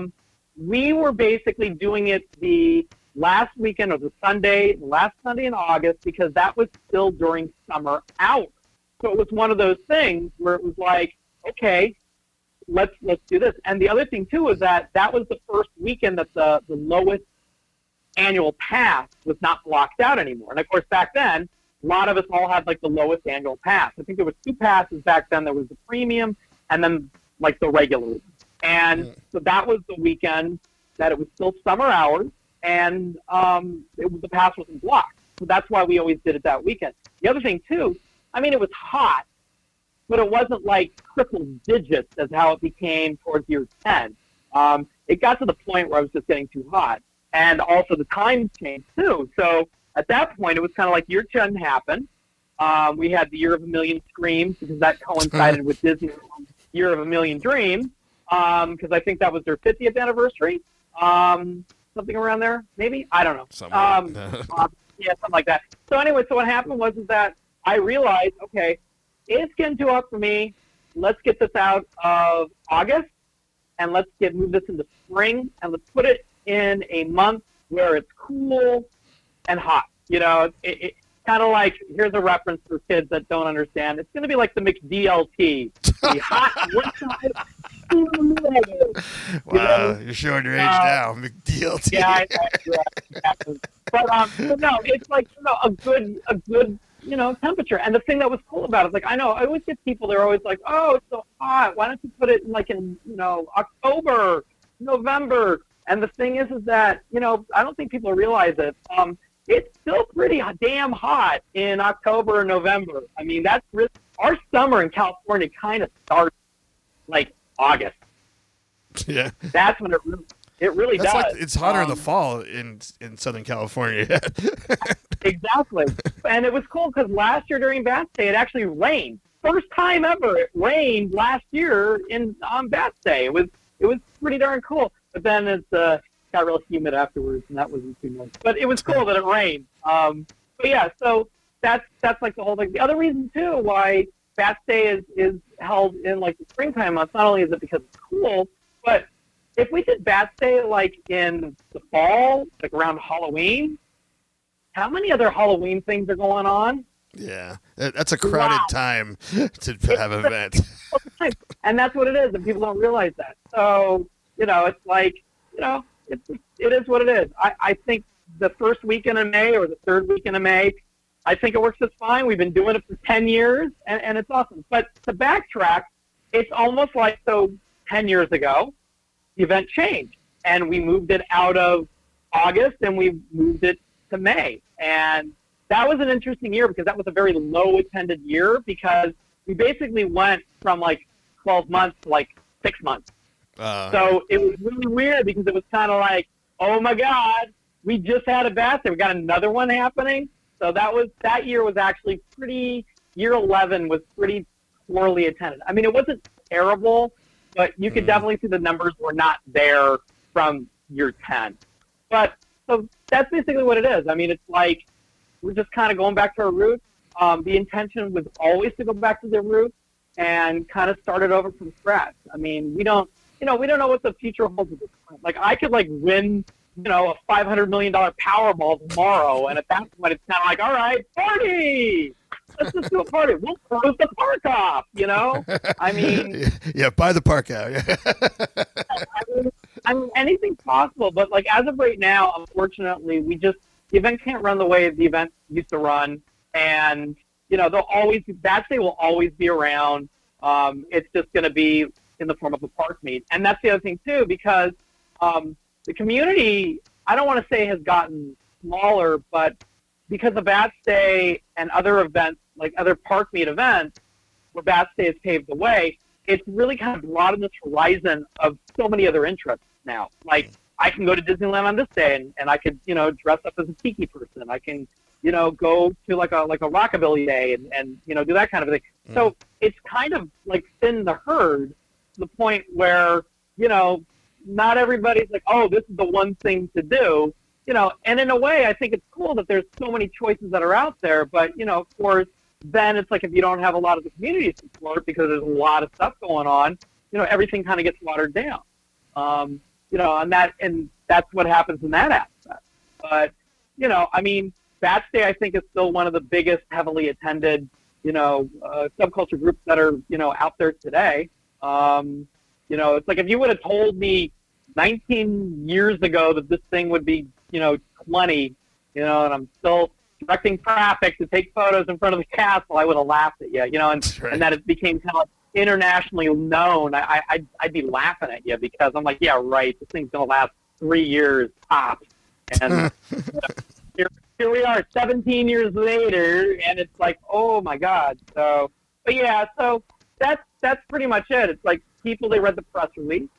we were basically doing it the last weekend or the last Sunday in August, because that was still during summer hours. So it was one of those things where it was like, okay, let's do this. And the other thing too was that was the first weekend that the lowest annual pass was not blocked out anymore. And of course, back then, a lot of us all had like the lowest annual pass. I think there was two passes back then. There was the premium and then like the regular. And so that was the weekend that it was still summer hours, and the pass wasn't blocked. So that's why we always did it that weekend. The other thing too, I mean, it was hot, but it wasn't like triple digits as how it became towards year 10. It got to the point where I was just getting too hot. And also the times changed too. So at that point, it was kind of like year 10 happened. We had the Year of a Million Screams, because that coincided with Disney's Year of a Million Dreams, because I think that was their 50th anniversary, something around there, maybe? I don't know. Something like that. So anyway, so what happened was that I realized, okay, it's getting too hot for me. Let's get this out of August, and let's move this into spring, and let's put it in a month where it's cool and hot. It kind of like, here's a reference for kids that don't understand. It's going to be like the McDLT. The hot Wow, you're showing your age now. McDLT. Yeah, exactly. But no, it's like a good temperature. And the thing that was cool about it, like, I always get people, they're always like, oh, it's so hot. Why don't you put it in October, November? And the thing is that, I don't think people realize it. It's still pretty damn hot in October and November. I mean, that's really, our summer in California kind of starts like August. Yeah. That's when it really does. Like, it's hotter in the fall in Southern California. Exactly. And it was cool because last year during Bats Day, it actually rained. First time ever it rained last year on Bats Day. It was pretty darn cool. But then it got real humid afterwards, and that wasn't too nice. But it was cool that it rained. But yeah, so that's like the whole thing. The other reason too why Bats Day is held in like the springtime months, not only is it because it's cool, but if we did Bats Day like in the fall, like around Halloween, how many other Halloween things are going on? Yeah, that's a crowded time to have events. And that's what it is, and people don't realize that. So, it's like, it is what it is. I think the first weekend of May or the third weekend of May, I think it works just fine. We've been doing it for 10 years, and it's awesome. But to backtrack, it's almost like, 10 years ago, the event changed, and we moved it out of August, and we moved it to May. And that was an interesting year because that was a very low-attended year because we basically went from, 12 months to, 6 months. So it was really weird because it was kind of like, oh, my God, we just had a Bats Day. We got another one happening. So that year was actually year 11 was pretty poorly attended. I mean, it wasn't terrible, but you could definitely see the numbers were not there from year 10. But so that's basically what it is. I mean, it's like we're just kind of going back to our roots. The intention was always to go back to the roots and kind of start it over from scratch. I mean, we don't know what the future holds at this point. Like, I could win, a $500 million Powerball tomorrow, and at that point, it's kind of like, all right, party. Let's just do a party. We'll close the park off. I mean, yeah, buy the park out. I mean, anything's possible, but as of right now, unfortunately, the event can't run the way the event used to run, and Bats Day will always be around. It's just going to be in the form of a park meet. And that's the other thing too, because the community, I don't want to say has gotten smaller, but because of Bats Day and other events, like other park meet events, where Bats Day has paved the way, it's really kind of broadened this horizon of so many other interests now. Like, I can go to Disneyland on this day, and I could, dress up as a tiki person. I can, go to like a rockabilly day and do that kind of thing. So it's kind of like thin the herd to the point where, not everybody's like, oh, this is the one thing to do, and in a way, I think it's cool that there's so many choices that are out there, but, of course, then it's like if you don't have a lot of the community support because there's a lot of stuff going on, everything kind of gets watered down. And that's what happens in that aspect. But, Bats Day, I think, is still one of the biggest heavily attended, subculture groups that are, out there today. It's like if you would have told me 19 years ago that this thing would be, 20, and I'm still directing traffic to take photos in front of the castle, I would have laughed at you, and, right. And that it became kind of like internationally known, I'd be laughing at you because I'm like, yeah, right, this thing's going to last 3 years tops. And here we are 17 years later, and it's like, oh my God. So, but yeah, so that's pretty much it. It's like people, they read the press release,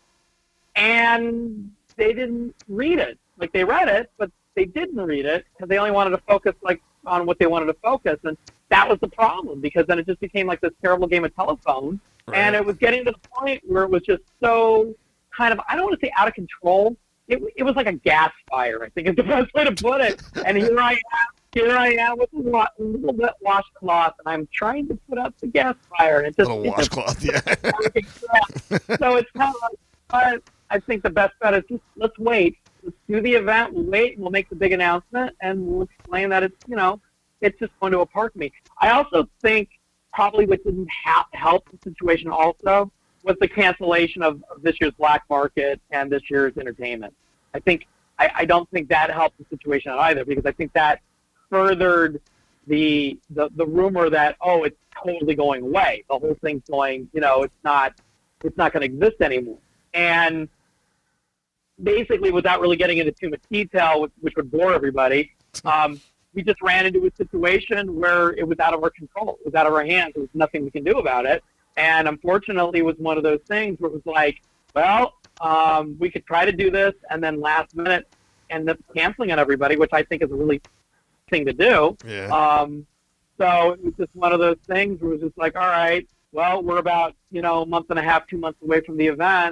and they didn't read it. Like, they read it, but they didn't read it because they only wanted to focus on what they wanted to focus, and that was the problem, because then it just became like this terrible game of telephone, right. And it was getting to the point where it was just so kind of, I don't want to say out of control. It was like a gas fire, I think is the best way to put it. And here I am with a little bit washcloth, and I'm trying to put out the gas fire. And it just, little washcloth, yeah. So it's kind of like, I think the best bet is just let's wait. Let's do the event. We'll wait, and we'll make the big announcement, and we'll explain that it's, it's just going to a park meet. I also think probably what didn't help the situation also was the cancellation of this year's Black Market and this year's entertainment. I don't think that helped the situation either, because I think that furthered the rumor that, oh, it's totally going away. The whole thing's going, it's not going to exist anymore. And basically, without really getting into too much detail, which would bore everybody, we just ran into a situation where it was out of our control. It was out of our hands. There was nothing we can do about it. And unfortunately, it was one of those things where it was like, well, we could try to do this, and then last minute end up canceling on everybody, which I think is a really thing to do. Yeah. So it was just one of those things where it was just like, all right, well, we're about, a month and a half, 2 months away from the event.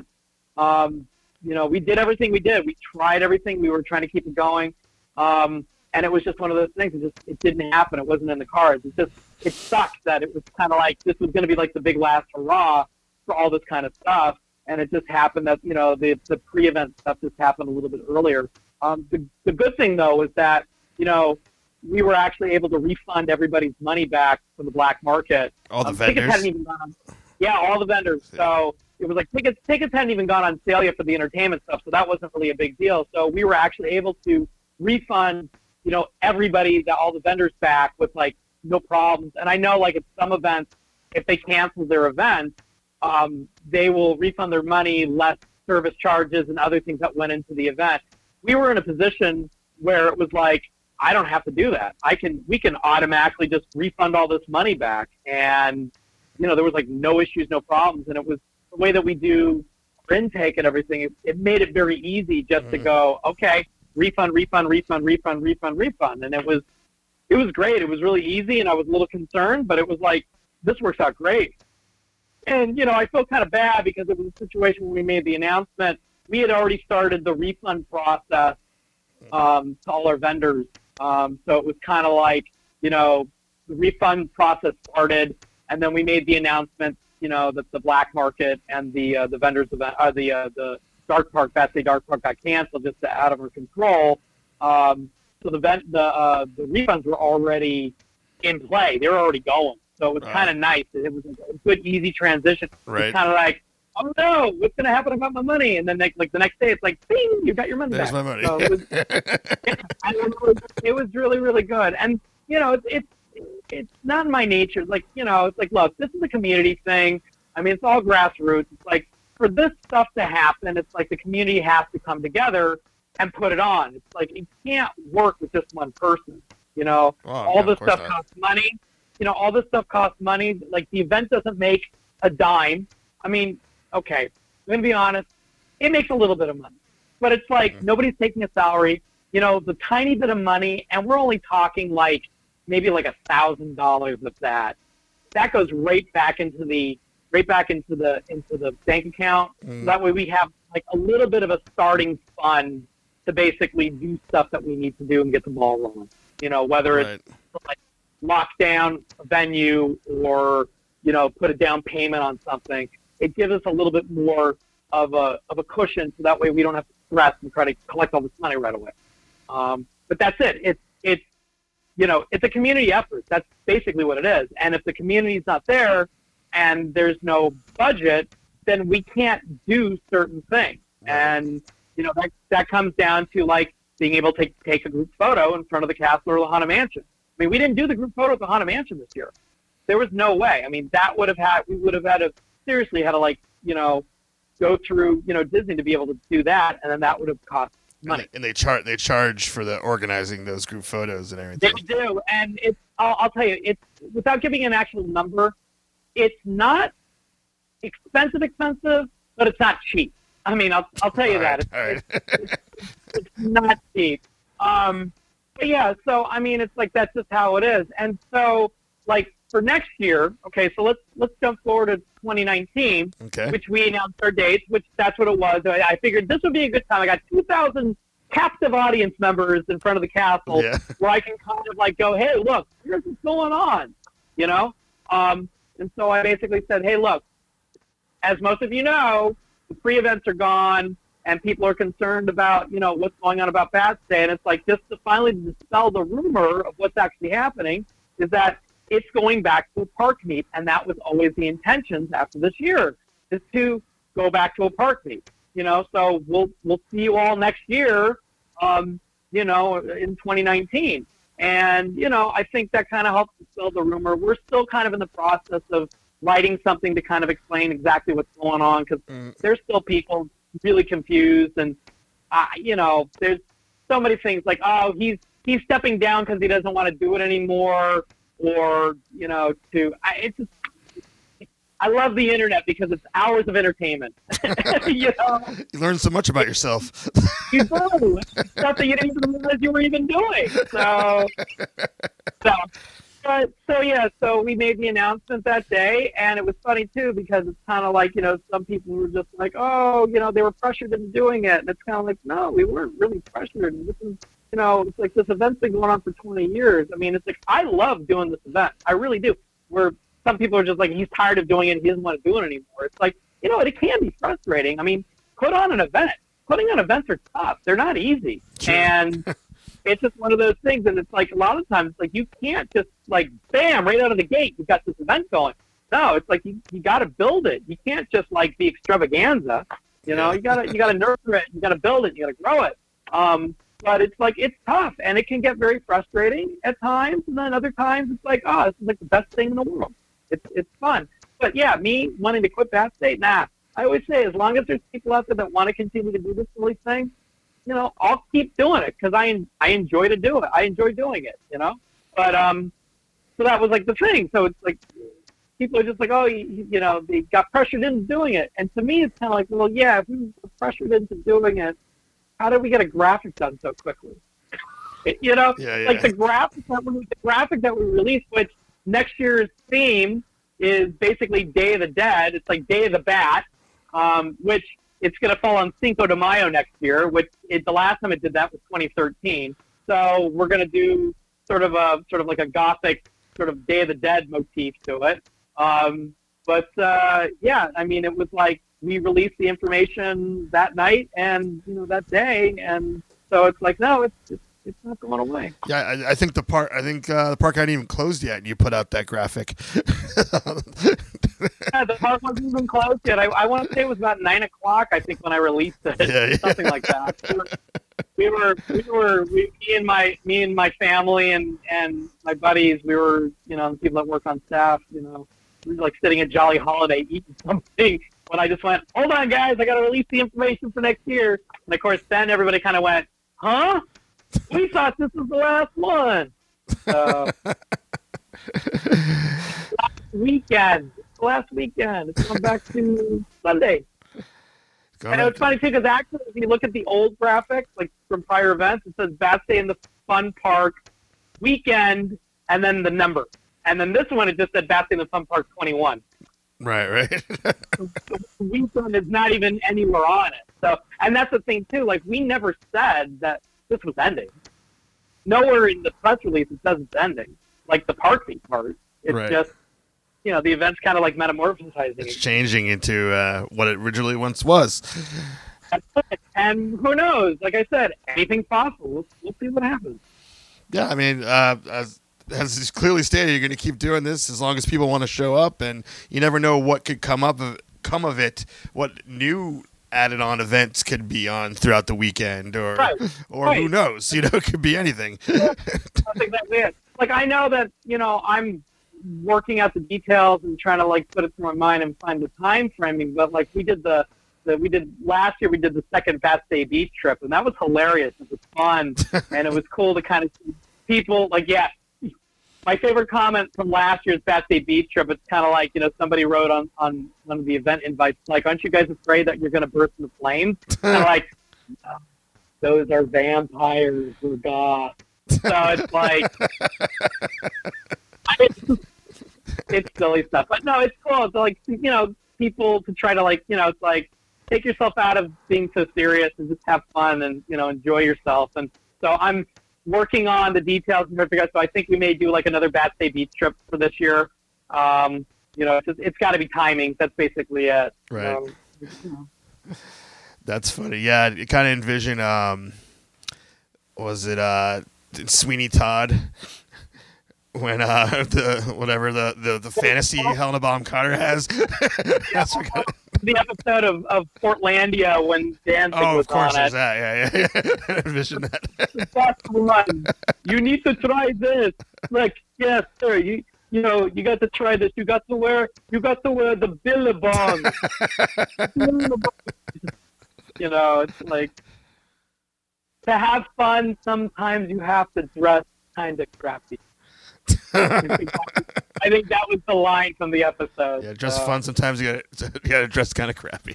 We did everything we did. We tried everything. We were trying to keep it going. And it was just one of those things. It didn't happen. It wasn't in the cards. It sucked that it was kind of like this was going to be like the big last hurrah for all this kind of stuff. And it just happened that, the pre-event stuff just happened a little bit earlier. The good thing, though, is that, we were actually able to refund everybody's money back from the black market. All the vendors? Tickets hadn't even gone on. Yeah, all the vendors. Yeah. So it was like tickets hadn't even gone on sale yet for the entertainment stuff, so that wasn't really a big deal. So we were actually able to refund, everybody, all the vendors back with, like, no problems. And I know, like, at some events, if they cancel their event, they will refund their money, less service charges and other things that went into the event. We were in a position where it was like, I don't have to do that. We can automatically just refund all this money back. And, there was like no issues, no problems. And it was the way that we do our intake and everything. It made it very easy just to go, okay, refund. And it was great. It was really easy. And I was a little concerned, but it was like, this works out great. And, I felt kind of bad because it was a situation when we made the announcement. We had already started the refund process to all our vendors. So it was kind of like, the refund process started, and then we made the announcement, that the black market and the vendors event, the Dark Park, Bats Day Dark Park got canceled just out of our control. So the refunds were already in play. They were already going. So it was kind of nice. It was a good, easy transition. Right. It's kind of like, oh no, what's going to happen about my money? And then like the next day, it's like, bing, you got your money There's back. my money. So it was really, really good. And, it's not in my nature. Like, it's like, look, this is a community thing. I mean, it's all grassroots. It's like, for this stuff to happen, it's like the community has to come together and put it on. It's like it can't work with just one person. All this stuff costs money. All this stuff costs money. Like, the event doesn't make a dime. I mean, okay, I'm going to be honest. It makes a little bit of money. But it's like nobody's taking a salary. The tiny bit of money, and we're only talking like maybe like $1,000 of that. That goes right back into the bank account. So that way we have like a little bit of a starting fund to basically do stuff that we need to do and get the ball rolling. Whether it's like lock down a venue or put a down payment on something. It gives us a little bit more of a cushion, so that way we don't have to stress and try to collect all this money right away. But that's it. It's a community effort. That's basically what it is. And if the community's not there and there's no budget, then we can't do certain things. And, that comes down to, like, being able to take a group photo in front of the castle or the Haunted Mansion. I mean, we didn't do the group photo at the Haunted Mansion this year. There was no way. I mean, we would have had to, seriously had to, like, go through, Disney to be able to do that, and then that would have cost money. And they charge for the organizing those group photos and everything. They do, and I'll tell you, it's, without giving an actual number, it's not expensive, but it's not cheap. I mean, I'll tell you that. It's not cheap. But yeah, so I mean, it's like that's just how it is. And so, like, for next year, okay, so let's jump forward to 2019, which we announced our dates, which that's what it was. I figured this would be a good time. I got 2,000 captive audience members in front of the castle where I can kind of like go, hey, look, here's what's going on, And so I basically said, hey, look, as most of you know, the free events are gone, and people are concerned about, what's going on about Bats Day. And it's like, just to finally dispel the rumor of what's actually happening is that it's going back to a park meet. And that was always the intentions after this year, is to go back to a park meet, So we'll see you all next year, in 2019. And, I think that kind of helps dispel the rumor. We're still kind of in the process of writing something to kind of explain exactly what's going on, because there's still people really confused, and there's so many things like, oh, he's stepping down because he doesn't want to do it anymore, or I love the internet because it's hours of entertainment. You learn so much about yourself. You do stuff that you didn't even realize you were even doing. So we made the announcement that day, and it was funny too, because it's kind of like, some people were just like, oh, they were pressured into doing it, and it's kind of like, no, we weren't really pressured. This is, it's like this event's been going on for 20 years. I mean, it's like, I love doing this event. I really do. Where some people are just like, he's tired of doing it, he doesn't want to do it anymore. It's like, it can be frustrating. I mean, putting on events are tough. They're not easy. Sure. And it's just one of those things, and it's like a lot of times, like, you can't just like bam right out of the gate you've got this event going. No, it's like you got to build it. You can't just like be extravaganza. You gotta nurture it. You gotta build it. You gotta grow it. But it's like it's tough, and it can get very frustrating at times, and then other times it's like, oh, this is like the best thing in the world. It's fun. But yeah, me wanting to quit Bats Day, nah. I always say, as long as there's people out there that want to continue to do this silly thing, I'll keep doing it because I enjoy to do it. I enjoy doing it, But so that was like the thing. So it's like people are just like, oh, they got pressured into doing it. And to me, it's kind of like, well, yeah, if we were pressured into doing it, how did we get a graphic done so quickly? Like the graphic that we released, which next year's theme is basically Day of the Dead. It's like Day of the Bat, which it's going to fall on Cinco de Mayo next year, the last time it did that was 2013. So we're going to do sort of like a gothic sort of Day of the Dead motif to it. Yeah, I mean, it was like we released the information that night and, that day. And so it's like, no, it's not going away. Yeah, I think the park hadn't even closed yet, and you put out that graphic. Yeah, the park wasn't even closed yet. I want to say it was about 9 o'clock, I think, when I released it. Something like that. Me and my family and my buddies, we were, the people that work on staff, we were like sitting at Jolly Holiday eating something, when I just went, hold on, guys, I got to release the information for next year. And, of course, then everybody kind of went, huh? We thought this was the last one. Last weekend. It's going back to Sunday. And it's funny, too, because actually, if you look at the old graphics, like from prior events, it says Bats Day in the Fun Park weekend, and then the number. And then this one, it just said Bats Day in the Fun Park 21. Right. So the weekend is not even anywhere on it. So, and that's the thing, too. Like, we never said that this was ending. Nowhere in the press release it says it's ending. Like the parking part. It's just, the event's kind of like metamorphosizing. It's changing into what it originally once was. And who knows? Like I said, anything's possible. We'll see what happens. Yeah, I mean, as is clearly stated, you're going to keep doing this as long as people want to show up, and you never know what could come of it, what new added-on events could be on throughout the weekend, or who knows? It could be anything. That's exactly it. Like, I know that, I'm working out the details and trying to, like, put it through my mind and find the time framing, but, like, we did last year, we did the second Bats Day beach trip, and that was hilarious. It was fun, and it was cool to kind of see people, like, my favorite comment from last year's Bats Day beach trip, it's kind of like, somebody wrote on one of the event invites, like, aren't you guys afraid that you're going to burst into flames? And I'm like, no, those are vampires, we're God. So it's like, it's silly stuff. But no, it's cool. It's like, people to try to, like, it's like, take yourself out of being so serious and just have fun and, enjoy yourself. And so I'm working on the details and figure out. So I think we may do like another Bats Day beach trip for this year. It's got to be timing. That's basically it. Right. That's funny. Yeah, you kind of envision. Was it Sweeney Todd when the fantasy Helena Bonham Carter has? That's the episode of Portlandia when Danzig was on it. Oh, of course, there's that. Yeah. Envision that. That's one. You need to try this. Like, yes, sir. You got to try this. You got to wear the Billabong. It's like, to have fun, sometimes you have to dress kind of crappy. I think that was the line from the episode. Yeah, dress fun. Sometimes you gotta dress kind of crappy.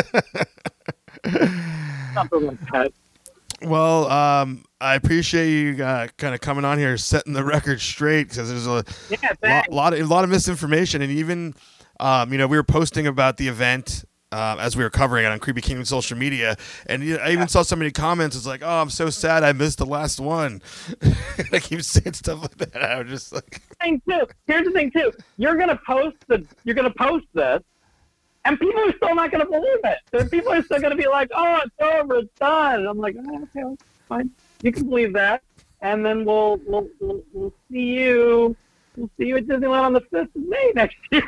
Something like that. Well, I appreciate you kind of coming on here, setting the record straight, because there's a lot of misinformation, and even we were posting about the event as we were covering it on Creepy Kingdom social media, and I even saw somebody comments, it's like, oh, I'm so sad I missed the last one. I keep saying stuff like that. I was just like, here's the thing too. You're gonna post this, and people are still not gonna believe it. So people are still gonna be like, oh, it's over, it's done. And I'm like, oh, okay, fine. You can believe that, and then we'll see you. We'll see you at Disneyland on the 5th of May next year.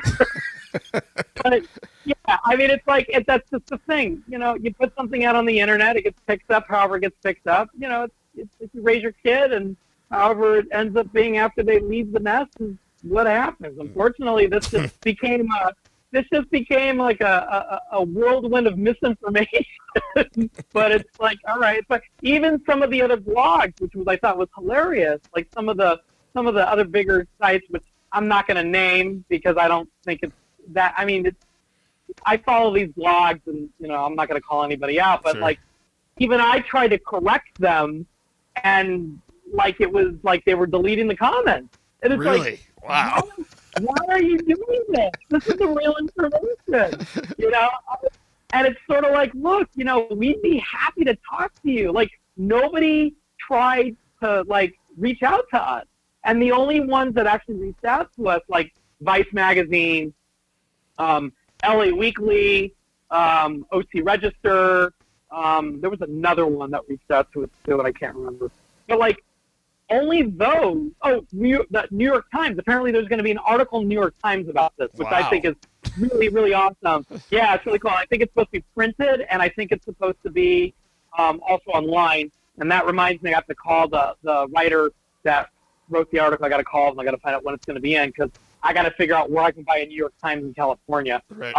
But yeah, I mean, it's like that's just the thing. You put something out on the internet, it gets picked up however it gets picked up. It's you raise your kid, and however it ends up being after they leave the nest is what happens. Unfortunately, this just became like a whirlwind of misinformation. But it's like, all right, but even some of the other blogs, which I thought was hilarious, like some of the other bigger sites, which I'm not going to name because I don't think it's that. I mean, I follow these blogs, and I'm not going to call anybody out, but like, even I tried to correct them, and like it was like they were deleting the comments. And it's really? Like, wow. Why are you doing this? This is the real information, And it's sort of like, look, we'd be happy to talk to you. Like, nobody tried to like reach out to us. And the only ones that actually reached out to us, like Vice Magazine, LA Weekly, OC Register, there was another one that reached out to us too, and I can't remember. But like, only those. Oh, the New York Times. Apparently, there's going to be an article in the New York Times about this, which I think is really, really awesome. Yeah, it's really cool. I think it's supposed to be printed, and I think it's supposed to be also online. And that reminds me, I have to call the writer that wrote the article. I got to call him. I got to find out when it's going to be in, because I got to figure out where I can buy a New York Times in California. Right.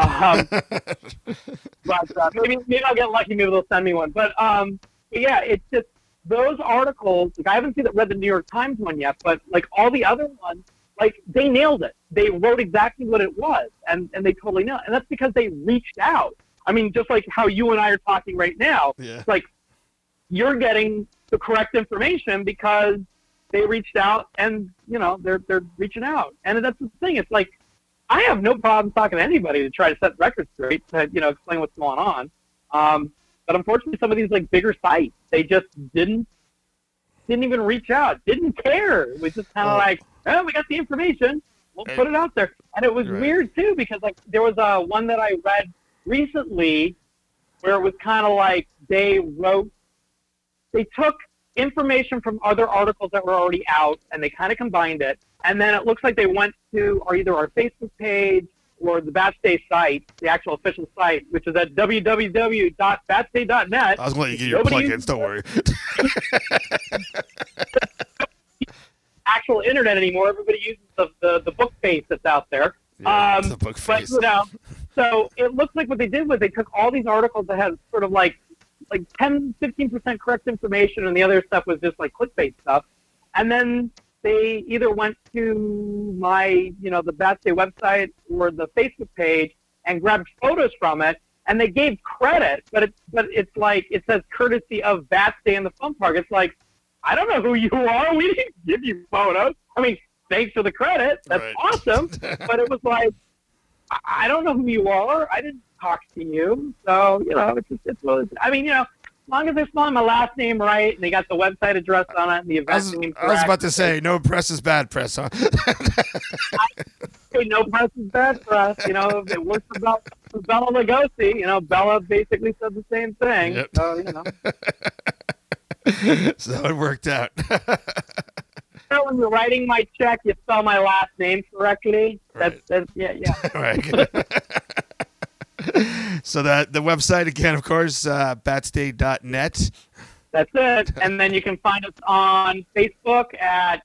But maybe I'll get lucky. Maybe they'll send me one. But yeah, it's just those articles. Like, I haven't read the New York Times one yet, but like all the other ones, like they nailed it. They wrote exactly what it was, and they totally nailed it. And that's because they reached out. I mean, just like how you and I are talking right now. Yeah. Like you're getting the correct information because they reached out, and they're reaching out. And that's the thing. It's like I have no problem talking to anybody to try to set records straight, to explain what's going on. But unfortunately, some of these like bigger sites, they just didn't even reach out, didn't care. It was just kind of like, oh, we got the information, we'll put it out there. And it was weird too, because like there was one that I read recently where it was kind of like they took information from other articles that were already out and they kind of combined it, and then it looks like they went to either our Facebook page or the Batstay site, the actual official site, which is at www.batstay.net. I was going to let you get your plugins, don't worry. Actual internet anymore. Everybody uses the book face that's out there. Yeah, the book face. But, so it looks like what they did was they took all these articles that had sort of like 10, 15% correct information, and the other stuff was just like clickbait stuff. And then they either went to my, the Batstay website or the Facebook page and grabbed photos from it, and they gave credit, but it's like it says courtesy of Batstay and the Fun Park. It's like, I don't know who you are. We didn't give you photos. I mean, thanks for the credit. That's awesome. But it was like, I don't know who you are. I didn't talk to you. So, it's really, I mean, as long as they're spelling my last name right and they got the website address on it and the event name correct. I was about to say, no press is bad press, huh? No press is bad press. It works for Bella Lugosi. Bella basically said the same thing. Yep. So, So it worked out. When you're writing my check, you spell my last name correctly. Right. That's yeah. Right. So the website again, of course, batstay.net. That's it. And then you can find us on Facebook at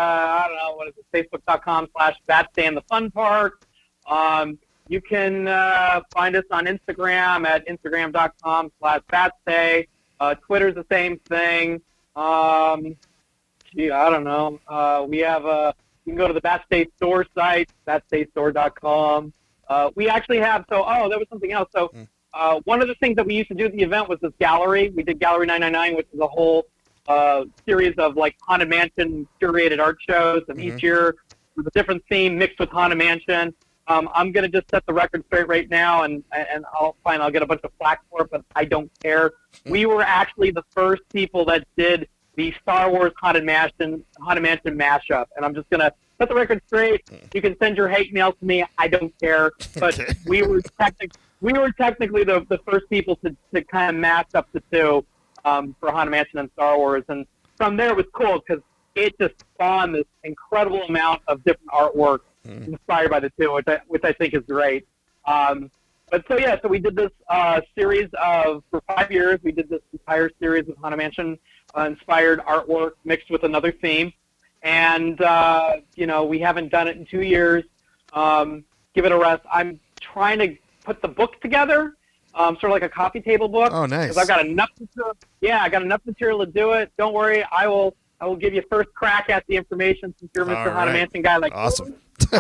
Facebook.com/Batstay and the Fun Park. You can find us on Instagram at Instagram.com/Batstay. Twitter's the same thing. I don't know. We have you can go to the Batstay store site, batstaystore.com. We actually have, there was something else. So one of the things that we used to do at the event was this gallery. We did Gallery 999, which is a whole series of like Haunted Mansion curated art shows, and each year with a different theme mixed with Haunted Mansion. I'm going to just set the record straight right now, and I'll get a bunch of flack for it, but I don't care. We were actually the first people that did the Star Wars Haunted Mansion mashup, and I'm just going to set the record straight. You can send your hate mail to me. I don't care, but we were technically the first people to kind of mash up the two for Haunted Mansion and Star Wars, and from there it was cool because it just spawned this incredible amount of different artwork inspired by the two, which I think is great. So we did this series for 5 years. We did this entire series of Haunted Mansion inspired artwork mixed with another theme. And, we haven't done it in 2 years. Give it a rest. I'm trying to put the book together, sort of like a coffee table book. Oh, nice. Because I've got enough material. Yeah, I got enough material to do it. Don't worry. I will give you first crack at the information since you're Mr. Haunted Mansion guy. Awesome.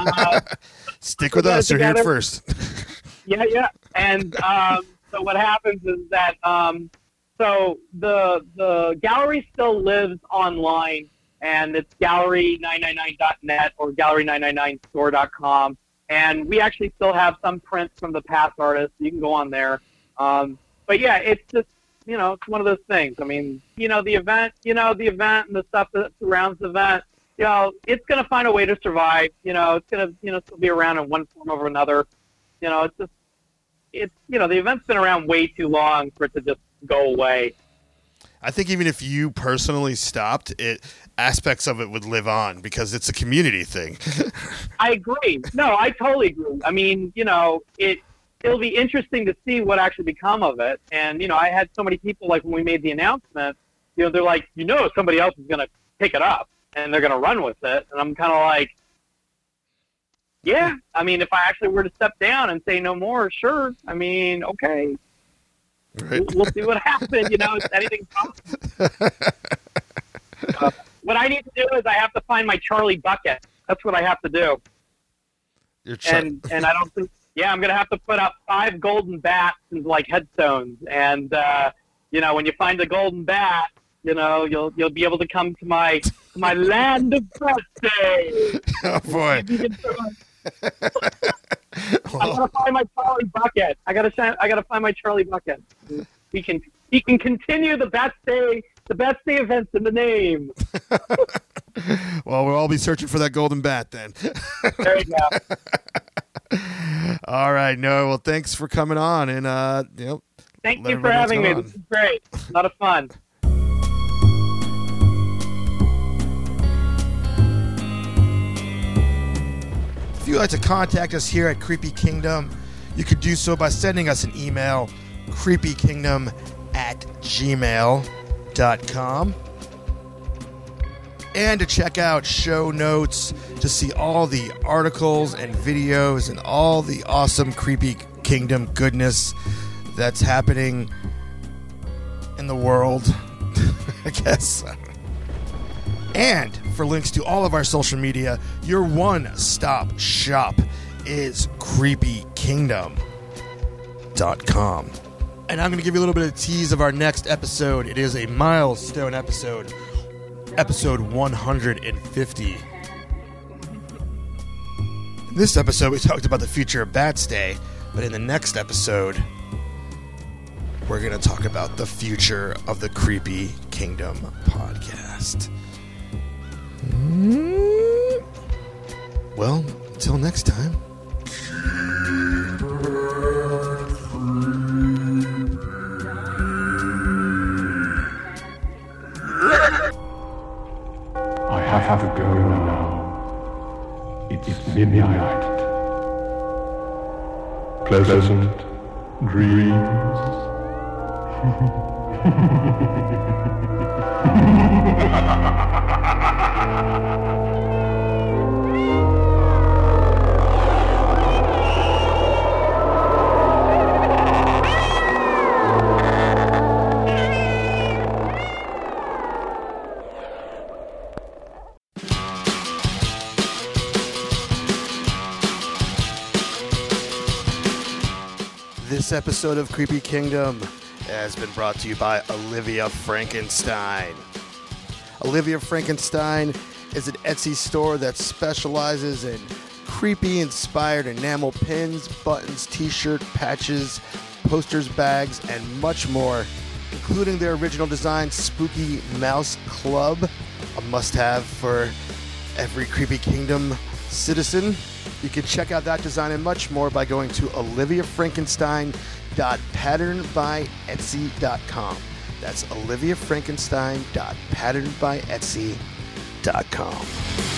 Stick with us. You're here first. Yeah. And so what happens is that so the gallery still lives online, and it's gallery999.net or gallery999store.com. And we actually still have some prints from the past artists. You can go on there. But yeah, it's just, it's one of those things. I mean, the event and the stuff that surrounds the event, it's going to find a way to survive. It's going to, still be around in one form or another. The event's been around way too long for it to just go away. I think even if you personally stopped, aspects of it would live on because it's a community thing. I agree. No, I totally agree. I mean, it'll be interesting to see what actually become of it. And, I had so many people, like, when we made the announcement, they're like, somebody else is going to pick it up and they're going to run with it. And I'm kind of like, Yeah, I mean, if I actually were to step down and say no more, sure. I mean, okay. Right. We'll see what happens. It's anything possible. What I need to do is I have to find my Charlie bucket. That's what I have to do. And I don't think, I'm going to have to put up 5 golden bats as like headstones. And, when you find the golden bat, you'll be able to come to my land of birthday. Oh, boy. I gotta find my Charlie bucket. I gotta find my Charlie bucket. He can continue the best day events in the name. Well, we'll all be searching for that golden bat then. There you go. All right, Noah. Well, thanks for coming on, and thank you for having me. This is great. A lot of fun. If you'd like to contact us here at Creepy Kingdom, you could do so by sending us an email, creepykingdom@gmail.com. And to check out show notes, to see all the articles and videos and all the awesome Creepy Kingdom goodness that's happening in the world, I guess. And for links to all of our social media, your one-stop shop is creepykingdom.com. And I'm going to give you a little bit of a tease of our next episode. It is a milestone episode, episode 150. In this episode, we talked about the future of Bats Day, but in the next episode, we're going to talk about the future of the Creepy Kingdom podcast. Well, until next time. I have to go now. It's midnight. Pleasant dreams. This episode of Creepy Kingdom has been brought to you by Olivia Frankenstein. Olivia Frankenstein is an Etsy store that specializes in creepy-inspired enamel pins, buttons, t-shirt, patches, posters, bags, and much more, including their original design, Spooky Mouse Club, a must-have for every Creepy Kingdom citizen. You can check out that design and much more by going to oliviafrankenstein.patternbyetsy.com. That's oliviafrankenstein.patternbyetsy.com.